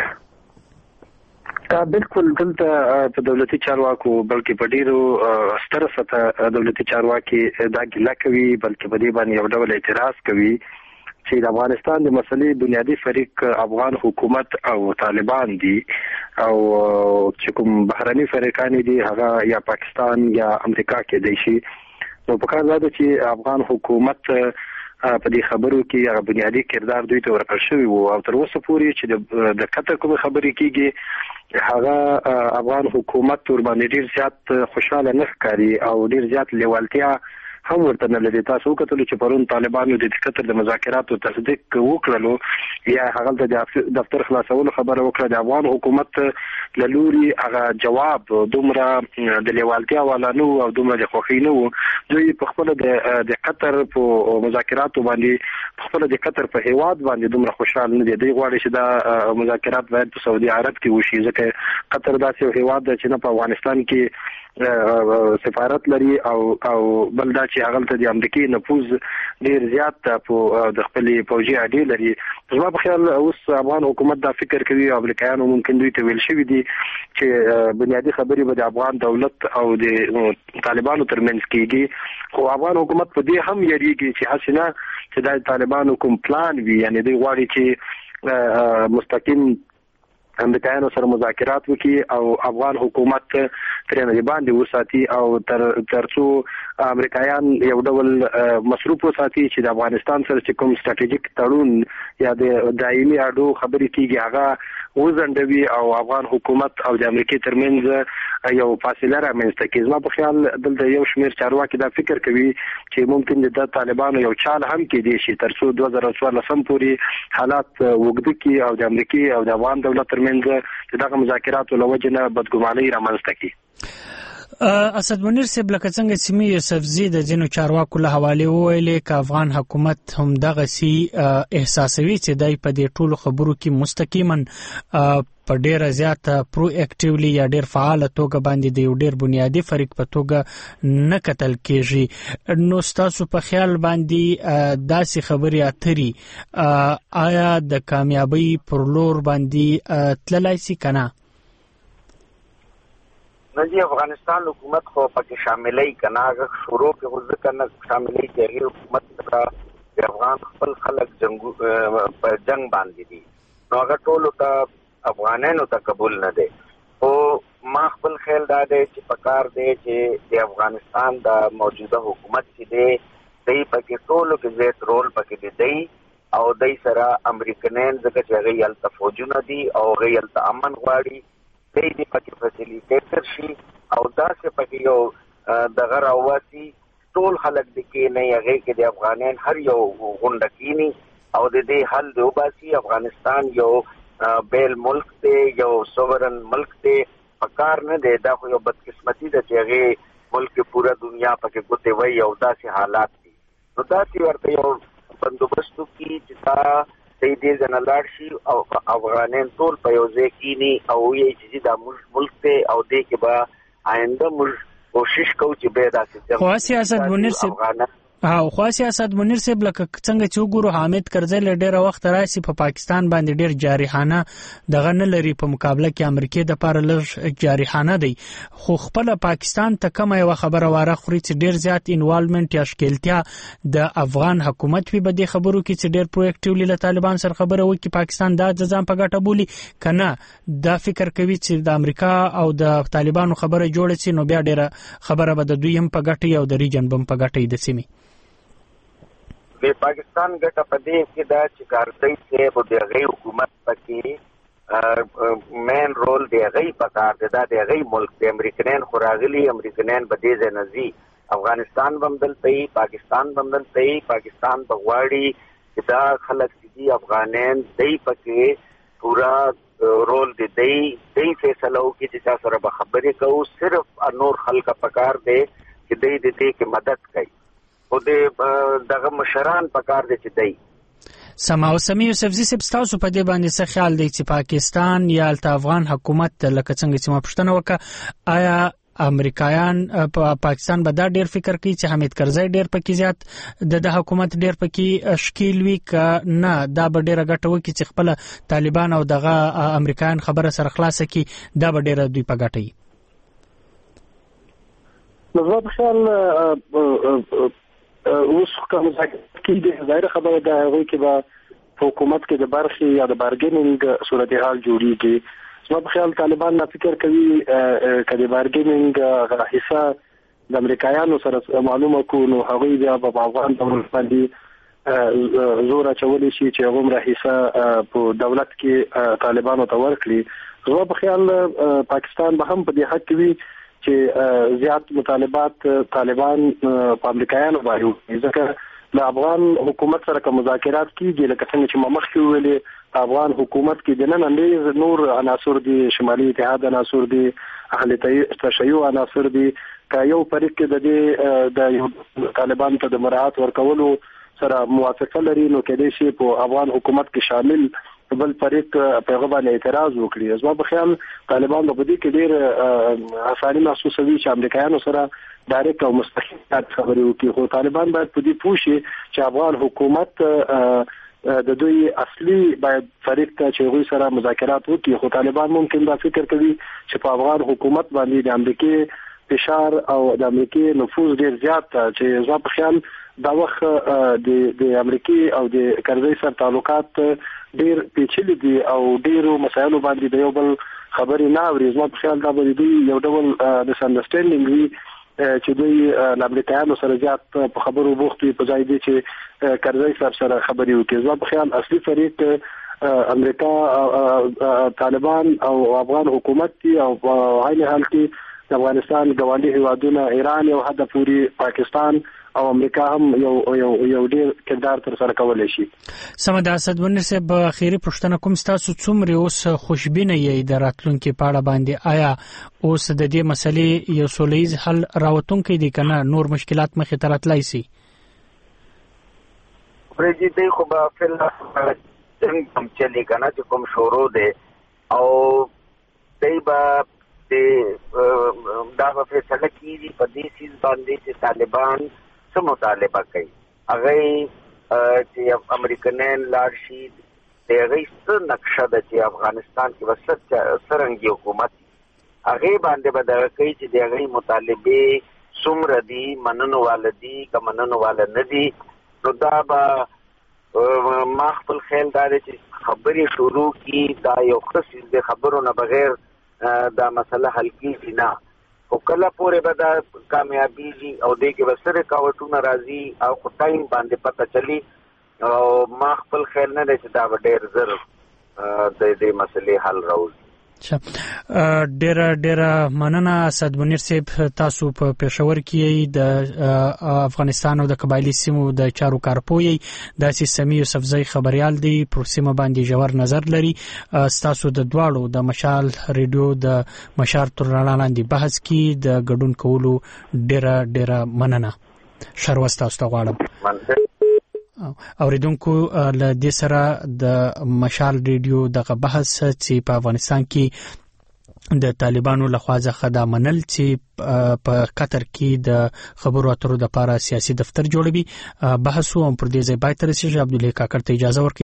بالکل دلته په دولتي چارواکو بلکې په ډیرو ستر سطح دولتي چارواکي دا ګیله کوي بلکې په دې باندې یو ډول اعتراض کوي چې د افغانستان د مسلې بنیادی فریق افغان حکومت او طالبان دي او چې کوم بهرني فریقان دي هغه یا پاکستان یا امریکا کې دي شي نو په کار ده چې افغان حکومت په دې خبرو کې هغه بنیادی کردار دوی ته ورکړل شوی وو او تر اوسه پورې چې د قطر کوم خبرې کیږي هغه افغان حکومت ور باندې ډیر زیات خوشاله نه ښکاري او ډیر زیات لیوالتیا هم ورته نه لري. تاسو کتل چې پرون طالبانو د قطر د مذاکراتو تصدیق وکړلو یا هغه د دفتر خلاصولو خبره وکړه د افغان حکومت له لوري هغه جواب دومره د لیوالتیا والا نو او دومره د خوښۍ نو دوی په خپل د قطر په مذاکراتو باندې خپل د قطر په هیواد باندې دومره خوشاله نه دي. دوی غواړي چې دا مذاکرات باید په سعودي عرب کې وشي ځکه قطر داسې یو هیواد دی چې نه په افغانستان کې سفارت لري او بل دا چې هغه ته د امریکای نفوذ ډیر زیات په د خپل فوجي اډې لري. زما په خیال اوس افغان حکومت دا فکر کوي او امریکایانو ممکن دوی ته ویل شوی دي چې بنیادی خبرې به د افغان دولت او د طالبانو ترمنځ کیږي خو افغان حکومت په دې هم یریږي چې حسنه چې د طالبانو کوم پلان وي یعنی دوی غواړي چې مستقیم امریکایانو سره مذاکرات وکړي او افغان حکومت ترې باندې وساتي او ترڅو امریکایان یو ډول مصروف وساتي چې د افغانستان سره چې کوم ستراتیژیک تړون یا د دایمي اډو خبرې کیږي هغه وزندوي او افغان حکومت او د امریکای ترمنځ یو فاصله رامنځته کیږي. زما په خیال دلته یو شمیر چارواکي دا فکر کوي چې ممکن د طالبانو یو چال هم کې دي چې ترڅو 2014 پورې حالات وګړي کی او د امریکای او د افغان دولت ترمنځ دغه مذاکرات ولوجنه بدګماني رامنځته کی. اسد منیر صاحب لکه څنګه چې مې یوسفزي د جنو چارواکو له حواله ویلې ک افغان حکومت هم دغه سي احساسوي چې دای په دې ټولو خبرو کې مستقیما په ډیره زیاته پرو اکټیولی یا ډیر فعال توګه باندې د یو ډیر بنیادی فریق په توګه نه کتل کیږي. نو تاسو په خیال باندې داسې خبرې اترې آیا د کامیابی پر لور باندې تللای شي کنه؟ نجی افغانستان حکومت خو پکې شاملې کنا هغه شروع کې غوږ کنه شاملې چې حکومت سره د افغان خپل خلک په جنگ باندې دي نو هغه ټول ته افغانانو ته قبول نه دي او ما خپل خیال دا دی چې پکار دی چې د افغانستان د موجوده حکومت چې دی پکې ټول کې زیات رول پکې دی او دای سره امریکایان ځکه چې هغه یلته فوجونه دي او هغه یلته امن غواړي دې پکې فسیلیټیټر شي او دا چې پکې یو دغه راواسي ټول خلک د کې نه هغه کې د افغانان هر یو غونډه کینی او د دې حل دی وباسي. افغانستان یو بیل ملک دی یو سوورن ملک دی پکار نه دی دا خو یو بدقسمتي ده چې هغه ملک پورا دنیا پکې ګوتې وای او داسې حالات دي نو داسې ورته یو بندوبستو کې چې دا دې ځنه لاړ شي او افغانان ټول په یو ځای کینی او یې چې دا ملک ته او دې کې به آینده موږ کوشش کوو چې به داسې خو سیاست ونر خو سیاست منیر صاحب لکه څنګه چې وګورو حامد کرزی له ډېره وخت راسي په پاکستان باندې ډېر جارحانه دغه نه لري، په مقابله کې امریکا د پاره لږ جارحانه دی، خو خپل پاکستان ته کومه یو خبره واره خوري چې ډېر زیات انوالومنت یا ښکیلتیا د افغان حکومت وي. به دې خبرو کې چې ډېر پروئیکټیولی له طالبان سره خبره وکړي پاکستان دا ځان په ګټه بولي کنه دا فکر کوي چې د امریکا او د طالبانو خبره جوړه شي نو بیا ډېره خبره به د دوی هم په ګټه او د ریجن بم په ګټه د سیمې. د پاکستان ګټه په دې کې دا چې کارتۍ چې په دغه حکومت پکې مین رول دی غي پکار دی دا د غي ملک د امریکایان خوراغلي امریکایان په دې ځنځي افغانستان بمدل پي پاکستان بمدل پي پاکستان بغواړي چې دا خلک دي افغانان دای پکې پورا رول دی فیصله وکړي چې تاسو سره به خبرې کوو صرف نور خلک پکار دی چې دای دې کې مدد کوي او دغه مشران پکار دي چې دی سما او سمي یوسفزي صاحب تاسو په دې باندې څه خیال دی چې پاکستان یا افغان حکومت لکه څنګه چې ما پښتنه وکړه آیا امریکایان په پاکستان به دا ډیر فکر کوي چې حامد کرزی ډیر پکې زیات د حکومت ډیر پکې شکیل وي ک نه دا به ډیره ګټه وکړي چې خپل طالبان او دغه امریکایان خبره سره خلاص کړي دا به ډیره دوی په ګټه وي. نو په خیال اوس کوم ځای کې د ظاهر خبره ده هغه کې به حکومت کې د برخي یا د بارګینینګ صورتحال جوړیږي. زما په خیال طالبان نه فکر کوي کله بارګینینګ حصہ د امریکایانو سره معلومه کو نو هغه بیا په افغان دولت باندې زور اچولې شي چې هغه حصہ په دولت کې طالبانو ته ورکړي. زما په خیال پاکستان به هم په دې حق کې چې زیات مطالبات طالبان په امریکایانو باندې ځکه د افغان حکومت سره کوم مذاکرات کیږي لکه څنګه چې ما مخکې ویلې افغان حکومت کې د نن نور عناصر دي شمالي اتحاد عناصر دي اهل تشیع عناصر دي که یو فریق کې د طالبان ته د مراعات ورکولو سره موافقه لري نو کېدای شي په افغان حکومت کې شامل بل فریق په غوښنه اعتراض وکړي. زما په خیال طالبان په دې کې ډېر اساني محسوسوي چې امریکایانو سره ډایرکټ او مستقیم خبرې وکړي، خو طالبان باید په دې پوه شي چې افغان حکومت د دوی اصلي باید فریق ته چې غوي سره مذاکرات وکړي، خو طالبان ممکن دا فکر کوي چې په افغان حکومت باندې د امریکای فشار او د امریکای نفوذ ډېر زیات چې زما په خیال دا وخت د امریکای او د کرزی سره تعلقات ډېر پیچلي دي او ډېرو مسایلو باندې د یو بل خبرې نه اوري. زما په خیال دا به دوی یو ډول مس انډرسټینډینګ وي چې دوی امریکایانو سره زیات په خبرو بوخت وي په ځای دي چې کرزی سره خبرې وکړي. زما په خیال اصلي فریق امریکا طالبان او افغان حکومت دي او عین حال کې د افغانستان ګاونډي هیوادونه ایران یو حد پوری پاکستان او امریکا هم یو ډیر کردار تر سره کولای شي. سمد اسد ونر صاحب اخیری پښتنه کوم تاسو څومره اوس خوشبینه یې د راتلونکو پاړه باندې آیا اوس د دې مسلې یو سولېز حل راوتونکي دي کنه نور مشکلات مخې ته راتلای شي؟ پرېږدي دی خو به فل هم چلی کنه چې کوم شروع دی او دی به دا په فیصله کیږي په دې سیس باندې چې طالبان څه مطالبه کوي هغه چې امریکایان لاړ شي د هغه څه نقشه ده چې افغانستان کې وسط سرنګي حکومت هغه باندې به دا کوي چې د هغه مطالبه څومره دي مننو والدي که مننو وال نه دي نو دا به ما خپل خیال دا چې خبرې شروع کی دا یو خاص د خبرو نه بغیر دا مسله حل کیږي نه او کله پورې به دا کامیابی او دې کې وسره کاوټونه راځي او ټایم باندې پته چلی او ما خپل خیال نه دی چې دا ډېر زر د دې مسلې حل راوځي. ډېر مننه اسد منیر صاحب تاسو په پېښور کې د افغانستان او د قبایلی سیمو د چارو کارپوی د سیمې یوسفزی خبريال دی پر سیمه باندې جوړ نظر لري. تاسو د دواړو د مشال ریډیو د مشار تر لاندې بحث کې د ګډون کولو ډېر مننه. شروست تاسو ته غواړم. اوریدونکو له دې سره د مشال ریډیو دغه بحث چې په افغانستان کې د طالبانو لخوا ځخه د منل چې په قطر کې د خبرو اترو د لپاره سیاسي دفتر جوړوي. بحث هم پر دې ځای باید ترسي. عبدالله کاکړ ته اجازه ورکړئ